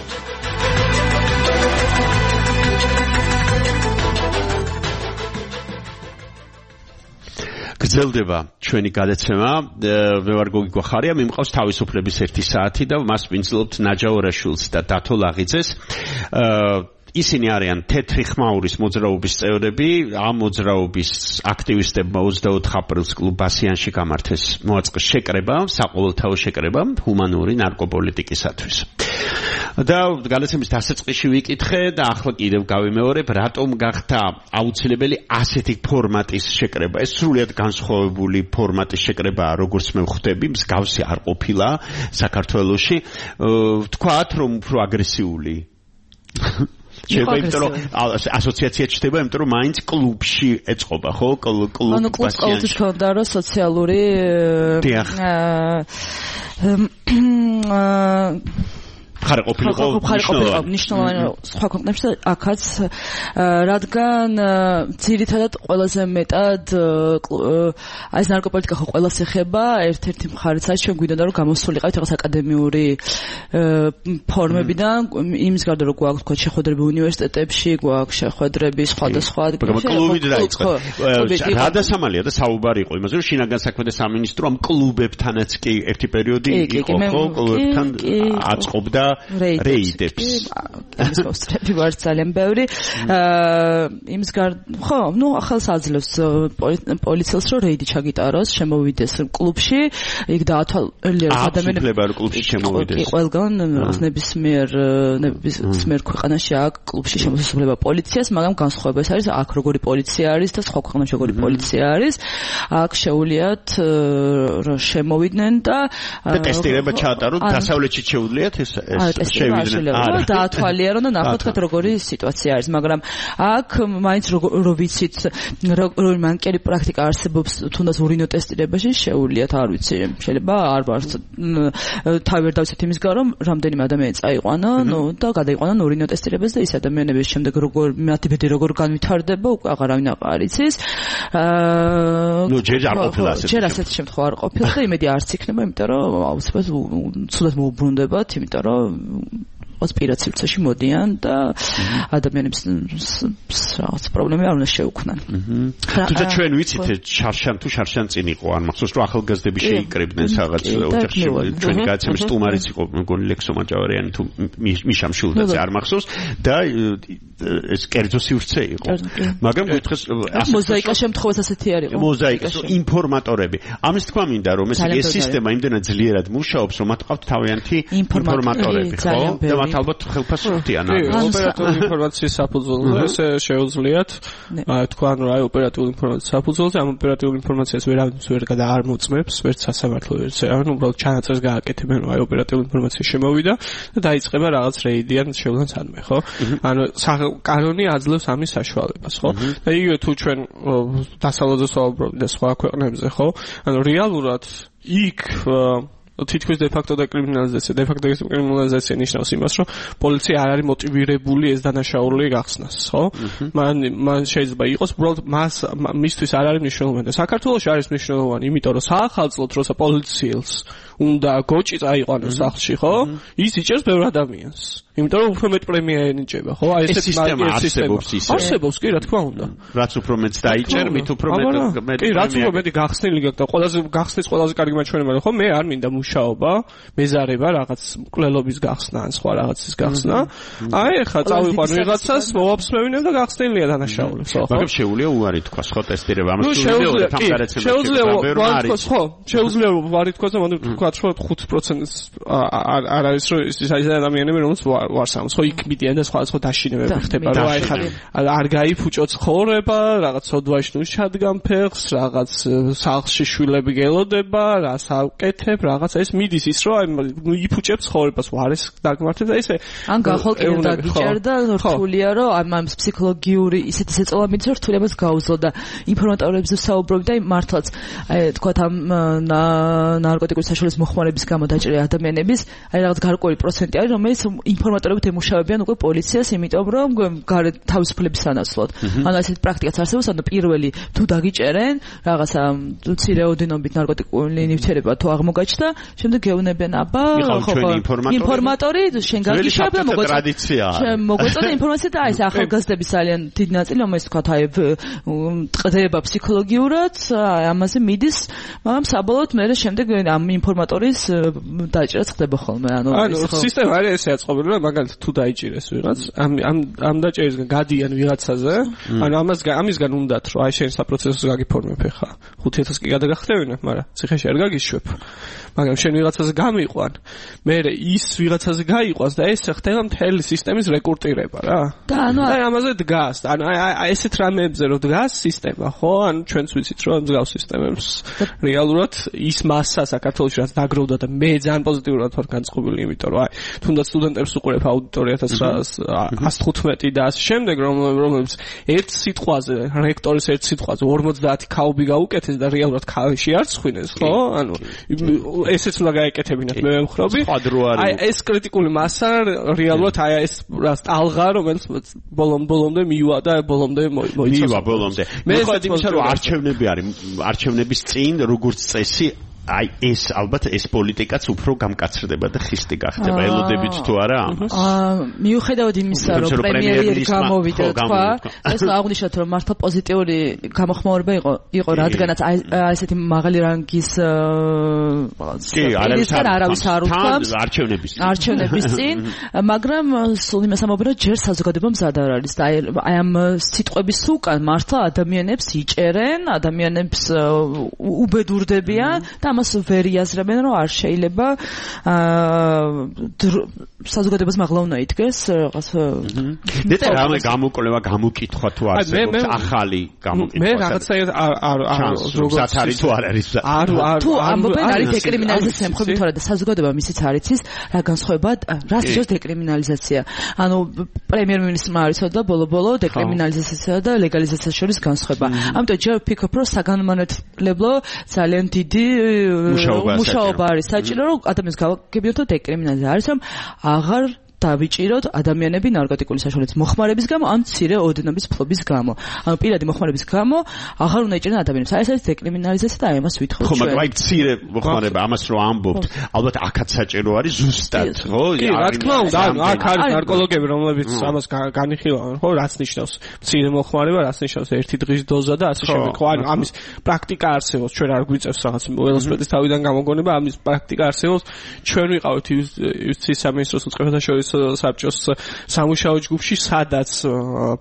გრძელდება ჩვენი გადაცემა. მე ვარ გოგი გვახარია, მიმყავს თავისუფლების ერთი საათი და მას ვინძლობთ ნაჯაურაშვილს და დათო ლაღიძეს. ისინი არიან თეთრი ხმაურის მოძრაობის წევრები. ამ მოძრაობის აქტივისტებმა ოცდაოთხ აპრილს კლუბ ბასიანში გამართეს მოაწყეს შეკრება, საყოველთაო შეკრება ჰუმანური ნარკოპოლიტიკისათვის. და გადაცემის დასაწყისში ვიკითხე და ახლა კიდევ გავიმეორებ, რატომ გახდა აუცილებელი ასეთი ფორმატის შეკრება. ეს სრულიად განსხვავებული ფორმატის შეკრებაა, როგორც მე ვხვდები, მსგავსი არ ყოფილა საქართველოში. ვთქვათ, რომ უფრო აგრესიული შეიძლება, იმიტომ რომ ასოციაცია ჩდება, იმიტომ რომ მაინც კლუბში ეწყობა, ხო? კლუბ ანუ კლუბს ყოველთვის ქონდა რა სოციალური ხარ ყოფილიყო ნიშნულოვანი სხვა ქვეყნებში და აქაც რადგან ძირითადად ყველაზე მეტად აი ეს ნარკოპოლიტიკა ხო ყველას ეხება, ერთ-ერთი მხარეც არის ჩვენ გვინდოდა რომ გამოსულიყავით რაღაც აკადემიური ფორმებიდან, იმის გარდა რომ გვაქვს თქვა შეხვედრები უნივერსიტეტებში, გვაქვს შეხვედრები სხვადასხვა ადგილებში. კლუბით დაიწყო. რა დასამალია და საუბარი იყო იმაზე, რომ შინაგან საქმეთა სამინისტრო ამ კლუბებთანაც კი ერთი პერიოდი იყო, ხო? კლუბებთან აწყობდა რეიდებს. ეს მოსწრები ვარ ძალიან ბევრი. იმის გარდა ხო, ნუ ახალს აძლევს პოლიციელს რომ რეიდი ჩაგიტაროს, შემოვიდეს კლუბში, იქ დაათვალიეროს ადამიანები კლუბში შემოვიდეს. კი, ყველგან ნებისმიერ ნებისმიერ ქვეყანაში აქვს კლუბში შემოსასვლელობა პოლიციას, მაგრამ განსხვავება ეს არის, აქ როგორი პოლიცია არის და სხვა ქვეყნებში როგორი პოლიცია არის. აქ შეუძლიათ შემოვიდნენ და ტესტირება ჩაატაროთ, დასავლეთში შეუძლიათ ეს შევიდნენ. დაათვალიერონ და ნახოთ როგორი სიტუაცია არის, მაგრამ აქ მაინც რო ვიცით როგორი მანკერი პრაქტიკა არსებობს თუნდაც ურინო ტესტირებაში, შეუძლიათ, არ ვიცი, შეიძლება არ ვარ თავი ვერ დავცეთ იმის გამო, რომ რამდენიმე ადამიანი წაიყვანა, ნუ და გადაიყვანა ურინო ტესტირებას და ის ადამიანების შემდეგ როგორ მათი ბედი როგორ განვითარდება, უკვე აღარავინ აღარ იცის. ნუ ჯერ არ ყოფილა ასეთი. ჯერ ასეთი შემთხვევა არ ყოფილა და იმედი არც იქნება, იმიტომ რომ აუცილებლად ცუდად მოუბრუნდებათ, იმიტომ რომ სპირა ცივცაში მოდიან და ადამიანებს რაღაც პრობლემები არ უნდა შეუქმნან. თუმცა ჩვენ ვიცით შარშან თუ შარშან წინ იყო, არ მახსოვს რომ ახალგაზრდები შეიკრებდნენ რაღაც ოჯახში. ჩვენი გადაცემის სტუმარიც იყო მეგონი ლექსო მაჯავარიანი თუ მიშა მშულდაძე, არ მახსოვს და ეს კერძო სივრცე იყო. მაგრამ გითხეს მოზაიკა შემთხვევას ასეთი არ იყო. მოზაიკა ინფორმატორები. ამის თქვა მინდა რომ ეს ეს სისტემა იმდენად ძლიერად მუშაობს, რომ მათ ყავთ თავიანთი ინფორმატორები, ხო? და მათ ალბათ ალბათ ხელფასშია კი ოპერატიული ინფორმაციის საფუძველზე ესე შეუძლიათ თქვა რომ აი ოპერატიული ინფორმაციის საფუძველზე ამ ოპერატიული ინფორმაციას ვერავინ ვერ არ მოწმებს ვერც სასამართლო ვერც ან უბრალოდ ჩანაწერს გააკეთებენ რომ აი ოპერატიული ინფორმაცია შემოვიდა და დაიწყება რაღაც რეიდი ან შეუძლან სადმე ხო ანუ კანონი აძლევს ამის საშუალებას ხო და იგივე თუ ჩვენ დასავლეთზე ვსაუბრობთ და სხვა ქვეყნებზე ხო ანუ რეალურად იქ თითქოს de facto დეკრიმინალიზაცია, de facto დეკრიმინალიზაცია ნიშნავს იმას, რომ პოლიცია არ არის მოტივირებული ეს დანაშაული გახსნას, ხო? მან მან შეიძლება იყოს, უბრალოდ მას მისთვის არ არის მნიშვნელოვანი. საქართველოში არის მნიშვნელოვანი, იმიტომ რომ საახალწლოდ როცა პოლიციელს უნდა გოჭი წაიყვანოს სახლში, ხო? ის იჭერს ბევრ ადამიანს. იმიტომ რომ უფრო მეტ პრემია ენიჭება, ხო? აი ესეთი სისტემა არსებობს ისე. არსებობს, კი, რა თქმა უნდა. რაც უფრო მეტს დაიჭერ, მით უფრო მეტ კი, რაც უფრო მეტი გახსნილი გაქვს და ყველაზე გახსნის ყველაზე კარგი მაჩვენებელი, ხო? მე არ მინდა მუშაობა, მეზარება, რაღაც მკვლელობის გახსნა ან სხვა რაღაცის გახსნა. აი, ხა წავიყვან ვიღაცას, მოვაფსმევინებ და გახსნილია დანაშაულებს, ხო? მაგრამ შეუძლია უარი თქვა, ხო, ტესტირება ამას შეუძლია თამგარაცემაში. შეუძლია უარი თქვა, ხო? შეუძლია უარი თქვა და მოდი თქვა, რომ ხუთ პროცენტს არ არის რომ ის ადამიანები რომელიც ვარსამს ხო იქ მიდიან და სხვადასხვა დაშინებები ხდება რომ აი ხარ არ გაიფუჭო ცხოვრება რაღაც ოდვაში ნუ შადგან ფეხს რაღაც სახლში შვილები გელოდება რას ავკეთებ რაღაც ეს მიდის ის რომ აი ნუ იფუჭებს ცხოვრებას ვარეს დაგმართებს და ესე ან გახოლკინე დაგიჭერდა რთულია რომ ამ ფსიქოლოგიური ისეთი შეწოლა მიდის რომ რთულებას გაუძლო და ინფორმატორებზე საუბრობ და მართლაც აი თქვა ამ ნარკოტიკული საშუალების მოხმარების გამო დაჭრილი ადამიანების აი რაღაც გარკვეული პროცენტი არის რომელიც ინფორმატორებით ემუშავებიან უკვე პოლიციას, იმიტომ რომ გარეთ თავისუფლების სანაცვლოდ. ანუ ესეთი პრაქტიკაც არსებობს, ანუ პირველი თუ დაგიჭერენ, რაღაცა მცირე ოდენობით ნარკოტიკული ნივთიერება თუ აღმოგაჩნდა, შემდეგ გეუბნებიან, აბა, ხო, ინფორმატორი, შენ გაგიშავ და მოგოწოდა. შენ მოგოწოდა ინფორმაცია და აი ეს ახალგაზრდების ძალიან დიდი ნაწილი, რომელიც თქვა, აი ტყდება ფსიქოლოგიურად, აი ამაზე მიდის, მაგრამ საბოლოოდ მე შემდეგ ამ ინფორმატორის დაჭერაც ხდება ხოლმე, ანუ ანუ სისტემა არის ესე აწყობილი რომ მაგალითად თუ დაიჭირეს ვიღაც ამ ამ ამ დაჭერისგან გადიან ვიღაცაზე ანუ ამას ამისგან უნდათ რომ აი შენ საპროცესო გაგიფორმებ ხა ხუთ ათას კი გადაგახტევინებ მაგრამ ციხეში არ გაგიშვებ მაგრამ შენ ვიღაცაზე გამიყვან მე ის ვიღაცაზე გაიყვანს და ეს ხდება მთელი სისტემის რეკრუტირება რა და ანუ აი ამაზე დგას ანუ აი ესეთ რამეებზე რომ დგას სისტემა ხო ანუ ჩვენც ვიცით რომ მსგავს სისტემებს რეალურად ის მასა საქართველოში რაც დაგროვდა და მე ძალიან პოზიტიურად ვარ განწყობილი იმიტომ რომ აი თუნდაც სტუდენტებს უყურებ აუდიტორიათაც ას თხუთმეტი და ასე შემდეგ რომლებიც ერთ სიტყვაზე რექტორის ერთ სიტყვაზე ორმოცდაათი ქაუბი გაუკეთეს და რეალურად ქავეში არ ცხვინეს ხო ანუ ესეც უნდა გაეკეთებინათ მე ვემხრობი აი ეს კრიტიკული მასა რეალურად აი ეს რა სტალღა რომელიც ბოლომ ბოლომდე მივა და ბოლომდე მოიცა მივა ბოლომდე მე ხედავ იმისა რომ არჩევნები არის არჩევნების წინ როგორც წესი აი ეს ალბათ ეს პოლიტიკაც უფრო გამკაცრდება და ხისტი გახდება ელოდებით თუ არა ამას აა მიუხედავად იმისა რომ პრემიერი გამოვიდა თქვა ეს აღნიშნოთ რომ მართლა პოზიტიური გამოხმაურება იყო იყო რადგანაც აი ესეთი მაღალი რანგის კი არავის არ უთქვამს არჩევნების არჩევნების წინ მაგრამ სულ იმას ამბობენ რომ ჯერ საზოგადოება მზად არ არის და აი ამ სიტყვების უკან მართლა ადამიანებს იჭერენ ადამიანებს უბედურდებიან და ამას ვერ იაზრებენ რომ არ შეიძლება საზოგადოებას მაღლა უნდა იდგეს რაღაც დეტა რამე გამოკვლევა გამოკითხვა თუ არსებობს ახალი გამოკითხვა მე რაღაცა არ არ როგორც არის თუ არ არის არ არ თუ ამბობენ არის დეკრიმინალიზაცია მხოლოდ თორე და საზოგადოება მისიც არ იცის რა განსხვავება რას ნიშნავს დეკრიმინალიზაცია ანუ პრემიერ-მინისტრმა არ იცოდა ბოლო-ბოლო დეკრიმინალიზაციასა და ლეგალიზაციას შორის განსხვავება ამიტომ ჯერ ვფიქრობ რომ საგანმანათლებლო ძალიან დიდი მუშაობა არის საჭირო რომ ადამიანს გავაგებიოთ დეკრიმინალიზაცია არის რომ აღარ დავიჭიროთ ადამიანები ნარკოტიკული საშუალების მოხმარების გამო ან მცირე ოდენობის ფლობის გამო. ანუ პირადი მოხმარების გამო აღარ უნდა იჭირდნენ ადამიანებს. აი ეს არის დეკრიმინალიზაცია და აი ამას ვითხოვთ. ხო, მაგრამ აი მცირე მოხმარება, ამას რო ამბობთ, ალბათ აქაც საჭირო არის ზუსტად, ხო? კი, რა თქმა უნდა, აქ არის ნარკოლოგები, რომლებიც ამას განიხილავენ, ხო, რაც ნიშნავს მცირე მოხმარება, რაც ნიშნავს ერთი დღის დოზა და ასე შემდეგ. ხო, ანუ ამის პრაქტიკა არსებობს, ჩვენ არ გვიწევს რაღაც ველოსიპედის თავიდან გამოგონება, ამის პრაქტიკა არსებობს. ჩვენ ვიყავით იუსტიციის სამინისტროს უწყებათა შორის საბჭოს სამუშაო ჯგუფში, სადაც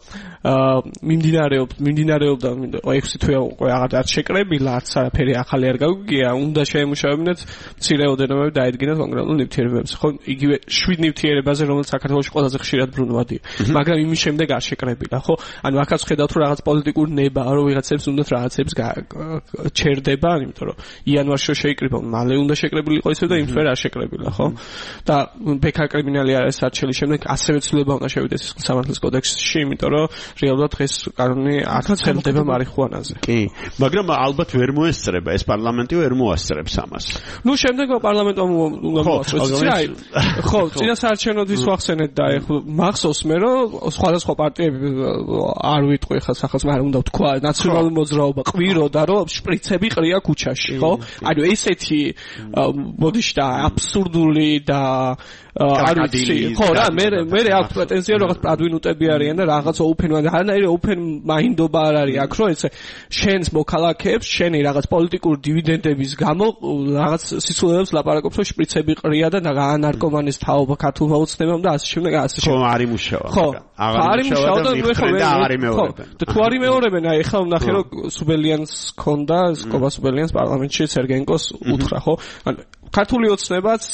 მიმდინარეობს მიმდინარეობდა ექვსი თვე უკვე აღარ შეკრებილა, არც არაფერი ახალი არ გაგვიგია, უნდა შეემუშავებინათ მცირეოდენობები დაედგინათ კონკრეტულ ნივთიერებებს. ხო, იგივე შვიდ ნივთიერებაზე, რომელიც საქართველოში ყველაზე ხშირად ბრუნვადია. მაგრამ იმის შემდეგ არ შეკრებილა, ხო? ანუ აქაც ხედავთ, რომ რაღაც პოლიტიკური ნება, რომ ვიღაცებს უნდათ რაღაცებს ჩერდება, იმიტომ რომ იანვარში შეიკრიბა, მალე უნდა შეკრებილიყო ისე და იმ თვე არ შეკრებილა, ხო? და ბექარ კრიმინალი არის არჩელის შემდეგ ასევე ცვლილება უნდა შევიდეს სისხლის სამართლის კოდექსში, იმიტომ რომ რეალურად დღეს კანონი არ ცხელდება მარიხუანაზე. კი, მაგრამ ალბათ ვერ მოესწრება, ეს პარლამენტი ვერ მოასწრებს ამას. ნუ შემდეგ პარლამენტმა უნდა მოასწროს. აი, ხო, წინასაარჩევნოთვის ვახსენეთ და ეხლა მახსოვს მე რომ სხვადასხვა პარტიები არ ვიტყვი ხა სახელს, მაგრამ უნდა ვთქვა ნაციონალური მოძრაობა ყვიროდა რომ შპრიცები ყრია ქუჩაში, ხო? ანუ ესეთი მოდიში და აბსურდული და არ ვიცი, ხო რა, მე მე აქვს პრეტენზია რომ რაღაც პრადვინუტები არიან და რაღაც ოფენ არანაირი ოფენ მაინდობა არ არის აქ, რომ ეს შენს მოქალაქეებს შენი რაღაც პოლიტიკური დივიდენდების გამო რაღაც სიცოცხლეებს ლაპარაკობს, რომ შპრიცები ყრია და ნარკომანის თაობა ქართულმა ოცნებამ და ასე შემდეგ, ასე შემდეგ. ხო, არ იმუშავა. ხო, არ იმუშავა და მე ხო აღარ იმეორებენ. და თუ არ იმეორებენ, აი ხა ვნახე რომ სუბელიანს ქონდა, სკობა სუბელიანს პარლამენტში სერგენკოს უთხრა, ხო? ანუ ქართული ოცნებაც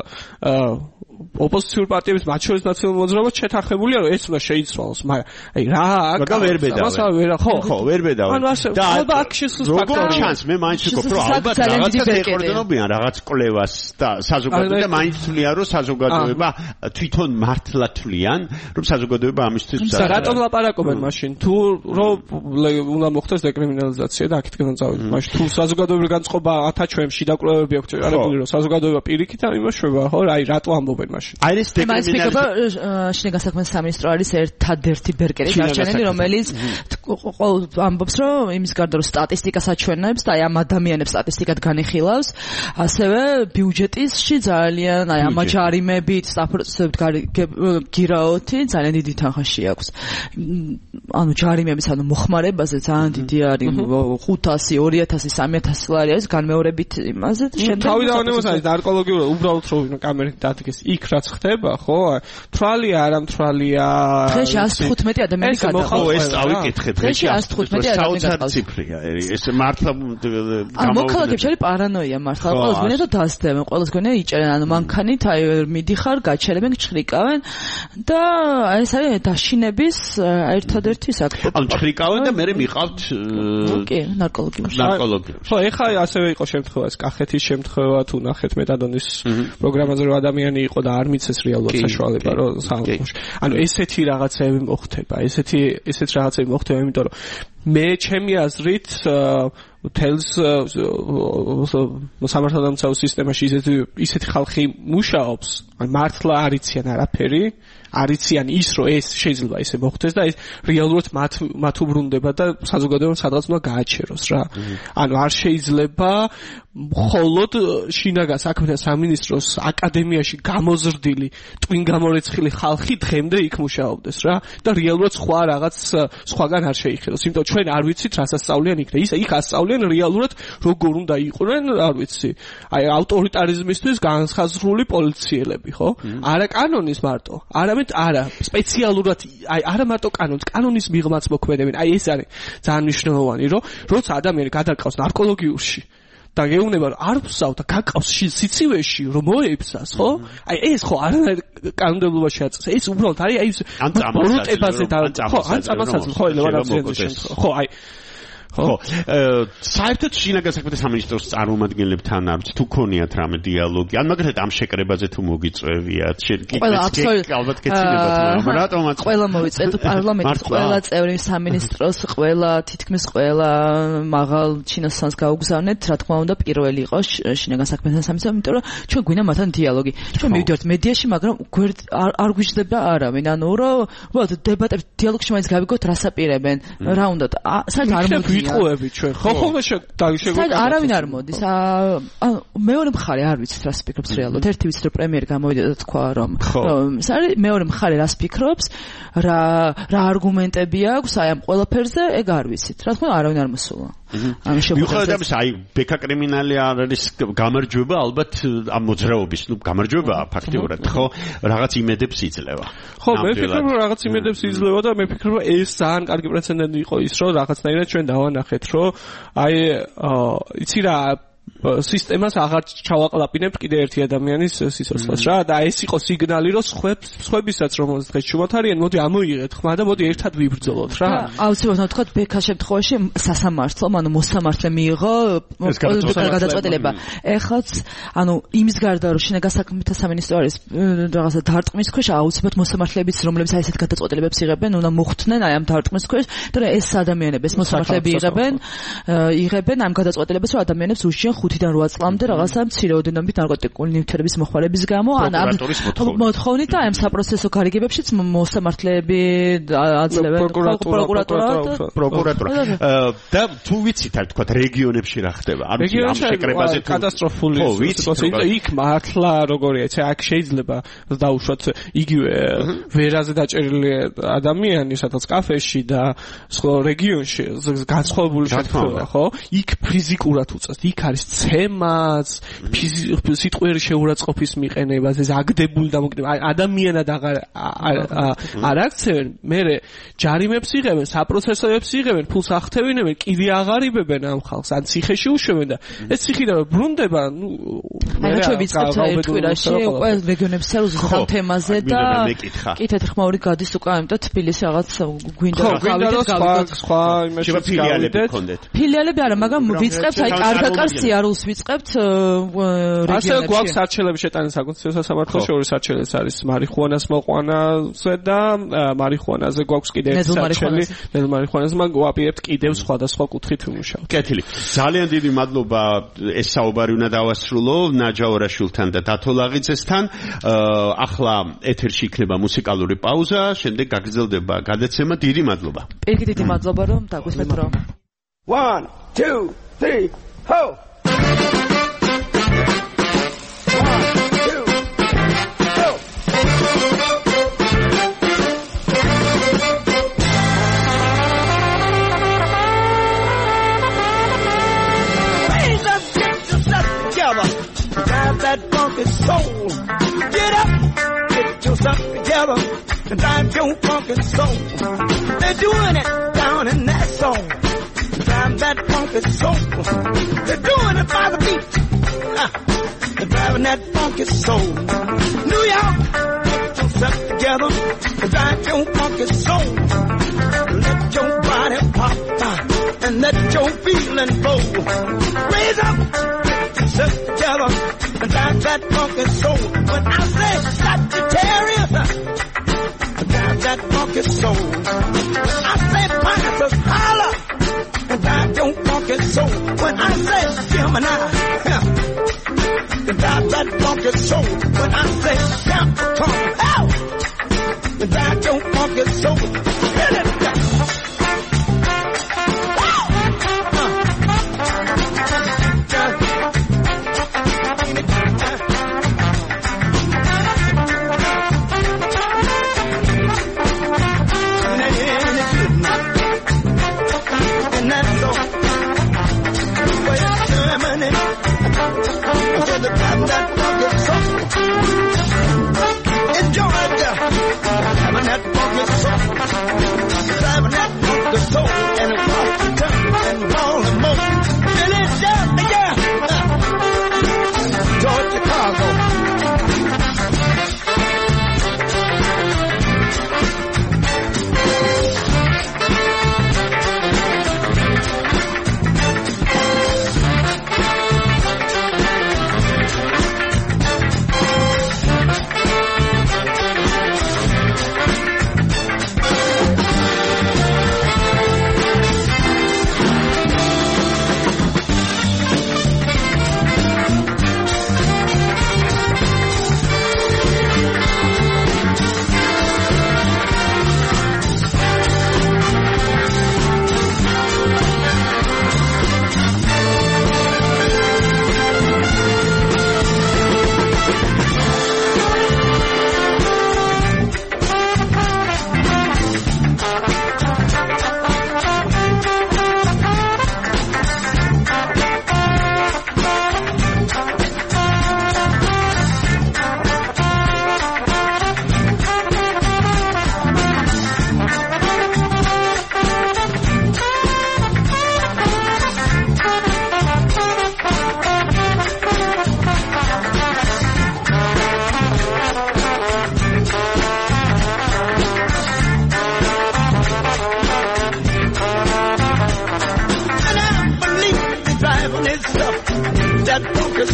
ოპოზიციურ პარტიების მათ შორის ნაციონალური მოძრაობა შეთანხმებულია რომ ეს უნდა შეიცვალოს, მაგრამ აი რა მაგრამ ვერ ბედავენ. ხო, ხო, ვერ ბედავენ. და ალბათ აქ შესულს ფაქტორია. ჩანს, მე მაინც ვიქობ რომ ალბათ რაღაცა ეყრდნობიან რაღაც კვლევას და საზოგადოება და მაინც თვლიან რომ საზოგადოება თვითონ მართლა თვლიან რომ საზოგადოება ამისთვის და რატომ ლაპარაკობენ მაშინ? თუ რომ უნდა მოხდეს დეკრიმინალიზაცია და აქეთკენ წავიდეთ. მაშინ თუ საზოგადოებრივი განწყობა ათაჩვენში და კვლევები აქვს ჩაყარებული რომ საზოგადოება პირიქით ამიმოშვება, ხო, აი რატო ამბობენ? აი ეს დეკრიმინალიზაცია შინაგან საქმეთა სამინისტრო არის ერთადერთი ბერკერი დარჩენილი, რომელიც ამბობს რომ იმის გარდა რომ სტატისტიკას აჩვენებს და აი ამ ადამიანებს სტატისტიკად განიხილავს, ასევე ბიუჯეტში ძალიან აი ამ ჯარიმებით, საფრთხებით გირაოთი ძალიან დიდი თანხაში აქვს. ანუ ჯარიმების ანუ მოხმარებაზე ძალიან დიდი არის ხუთასი, ორი ათასი, სამი ათასი ლარი არის განმეორებით იმაზე და შემდეგ თავიდანვე არის ნარკოლოგიური უბრალოდ რომ კამერით დადგეს იქ რაც ხდება, ხო? თვალია, არა თვალია. დღეში εκατს თხუთმეტი ადამიანი გადაყავს. ხო, ეს წავიკითხე დღეში εκατს თხუთმეტი ადამიანი გადაყავს. ციფრია, ეს მართლა ანუ მოქალაქეებში არის პარანოია მართლა. ყველას გვინდა და დასდებენ, ყველას გვინდა იჭერენ, ანუ მანქანით აი მიდიხარ, გაჩერებენ, ჩხრიკავენ და ეს არის დაშინების ერთადერთი საქმე. ანუ ჩხრიკავენ და მე მიყავთ კი, ნარკოლოგიაში. ნარკოლოგიაში. ხო, ეხლა ასევე იყო შემთხვევა, ეს კახეთის შემთხვევა, თუ ნახეთ მეტადონის პროგრამაზე რომ ადამიანი იყო და არ მიცეს რეალურად საშუალება რომ საუბრობს. ანუ ესეთი რაღაცები მოხდება, ესეთი ესეთ რაღაცები მოხდება, იმიტომ რომ მე ჩემი აზრით თელს სამართალდამცავ სისტემაში ისეთი ისეთი ხალხი მუშაობს, ან მართლა არიციან არაფერი, არიციან ის რომ ეს შეიძლება ისე მოხდეს და ეს რეალურად მათ მათ უბრუნდება და საზოგადოებამ სადღაც უნდა გააჩეროს რა. ანუ არ შეიძლება მხოლოდ შინაგან საქმეთა სამინისტროს აკადემიაში გამოზრდილი ტვინგამორეცხილი ხალხი დღემდე იქ მუშაობდეს რა და რეალურად სხვა რაღაც სხვაგან არ შეიხილოს. იმიტომ ჩვენ არ ვიცით რას ასწავლიან იქ და ის იქ ასწავლიან რეალურად როგორ უნდა იყვნენ, არ ვიცი. აი ავტორიტარიზმისთვის განსაზღვრული პოლიციელები, ხო? არა კანონის მარტო, არამედ არა სპეციალურად, აი არა მარტო კანონს, კანონის მიღმაც მოქმედებენ. აი ეს არის ძალიან მნიშვნელოვანი, რომ როცა ადამიანი გადაკავს ნარკოლოგიურში და გეუბნება რომ არ ვსავ და გაკავს სიცივეში რომ მოეფსას, ხო? აი ეს ხო არანაირ კანონმდებლობაში აწეს. ეს უბრალოდ არის აი ბოროტებაზე და ხო, ან წამასაც ხო, ლევანაძიანის შემთხვევა. ხო, აი ხო, საერთოდ შინაგან საქმეთა სამინისტროს წარმომადგენლებთან არ ვიცი თუ ქონიათ რამე დიალოგი, ან მაგალითად ამ შეკრებაზე თუ მოგიწევიათ, შენ კი ალბათ კეთილებათ, მაგრამ რატომაც ყველა მოვიწევთ პარლამენტის ყველა წევრი სამინისტროს, ყველა თითქმის ყველა მაღალ ჩინოსანს გაუგზავნეთ, რა თქმა უნდა პირველი იყო შინაგან საქმეთა სამინისტრო, იმიტომ რომ ჩვენ გვინდა მათთან დიალოგი. ჩვენ მივიდივართ მედიაში, მაგრამ არ გვიждდება არავინ, ანუ რომ უბრალოდ დებატებს დიალოგში მაინც გავიგოთ რას აპირებენ, რა უნდა საერთოდ არ მოდი ვიტყუები ჩვენ. ხო, ხოლმე შეგვიძლია. არავინ არ მოდის. ანუ მეორე მხარე არ ვიცით რას ფიქრობს რეალურად. ერთი ვიცით რომ პრემიერი გამოვიდა და თქვა რომ რომ ეს არის მეორე მხარე რას ფიქრობს, რა რა არგუმენტები აქვს აი ამ ყველაფერზე, ეგ არ ვიცით. რა თქმა უნდა არავინ არ მოსულა. მიუხედავად ამისა, აი ბექა კრიმინალი არის გამარჯვება ალბათ ამ მოძრაობის, ну გამარჯვება ფაქტიურად, ხო? რაღაც იმედებს იძლევა. ხო, მე ვფიქრობ, რომ რაღაც იმედებს იძლევა და მე ვფიქრობ, ეს ძალიან კარგი პრეცედენტი იყო ის, რომ რაღაცნაირად ჩვენ დავანახეთ, რომ აი იცი რა სისტემას აღარ ჩავაყლაპინებთ კიდე ერთი ადამიანის სიცოცხლეს რა და ეს იყო სიგნალი რომ სხვებს სხვებისაც რომელსაც დღეს ჩუმად არიან მოდი ამოიღეთ ხმა და მოდი ერთად ვიბრძოლოთ რა აუცილებლად თქვა ბექას შემთხვევაში სასამართლო ანუ მოსამართლე მიიღო გადაწყვეტილება ეხლაც ანუ იმის გარდა რომ შინაგან საქმეთა სამინისტრო არის რაღაცა დარტყმის ქვეშ აუცილებლად მოსამართლეებიც რომლებიც აი ესეთ გადაწყვეტილებებს იღებენ უნდა მოხვდნენ აი ამ დარტყმის ქვეშ და ეს ადამიანები ეს მოსამართლეები იღებენ იღებენ ამ გადაწყვეტილებას რომ ადამიანებს უშენ ხუთიდან რვა წლამდე რაღაცა მცირე ოდენობით ნარკოტიკული ნივთიერების მოხმარების გამო ან ამ მოთხოვნით და ამ საპროცესო გარიგებებშიც მოსამართლეები აძლევენ პროკურატურა პროკურატურა და თუ ვიცით არ თქვა რეგიონებში რა ხდება ანუ ამ შეკრებაზე კატასტროფული სიტუაცია იქ მართლა როგორია ეს აქ შეიძლება დაუშვათ იგივე ვერაზე დაჭერილი ადამიანი სადაც კაფეში და სხვა რეგიონში განსხვავებული შეფერა ხო იქ ფიზიკურად უწევს იქ არის ცემაც სიტყვიერი შეურაცხყოფის მიყენებას ეს აგდებული დამოკიდება ადამიანად აღარ არ აქცევენ მე ჯარიმებს იღებენ საპროცესოებს იღებენ ფულს აღთევინებენ კიდე აღარიბებენ ამ ხალხს ან ციხეში უშვებენ და ეს ციხე და ბრუნდება ნუ მე რა ვიცით ერთგვირაში უკვე რეგიონებში რუსეთის ამ თემაზე და კი თეთრხმაური გადის უკვე ამიტომ თბილისი რაღაც გვინდა გავიდეთ გავიდეთ სხვა იმაში ფილიალები გქონდეთ ფილიალები არა მაგრამ ვიწყებთ აი კარგაკარ სიარულს ვიწყებთ რეგიონებში ასე გვაქვს არჩელები შეტანის საკონსტიტუციო სასამართლოში ორი არჩელიც არის მარიხუანას მოყვანაზე და მარიხუანაზე გვაქვს კიდე ერთი არჩელი ნელ მარიხუანაზე მაგ ვაპირებთ კიდევ სხვადასხვა კუთხით ვიმუშავოთ კეთილი ძალიან დიდი მადლობა ეს საუბარი უნდა დავასრულო ნაჯაორაშვილთან და დათო ლაღიძესთან ახლა ეთერში იქნება მუსიკალური პაუზა შემდეგ გაგრძელდება გადაცემა დიდი მადლობა პირიქით დიდი მადლობა რომ დაგვისმენთ რომ one two three ho that funky soul. Get up, get yourself together, and drive your funky soul. They're doing it down in that song. Drive that funky soul. They're doing it by the beat. Uh, they're driving that funky soul. New York, get yourself together, and drive your funky soul. Let your body pop, uh, and let your feeling flow. Raise up, get yourself together. And drive that funky soul. When I say Sagittarius, drive that funky soul. I say Pisces, holla, and drive your funky soul. When I say Gemini, drive that funky soul. When I say Capricorn, hell, drive your funky soul. Hit it, enjoy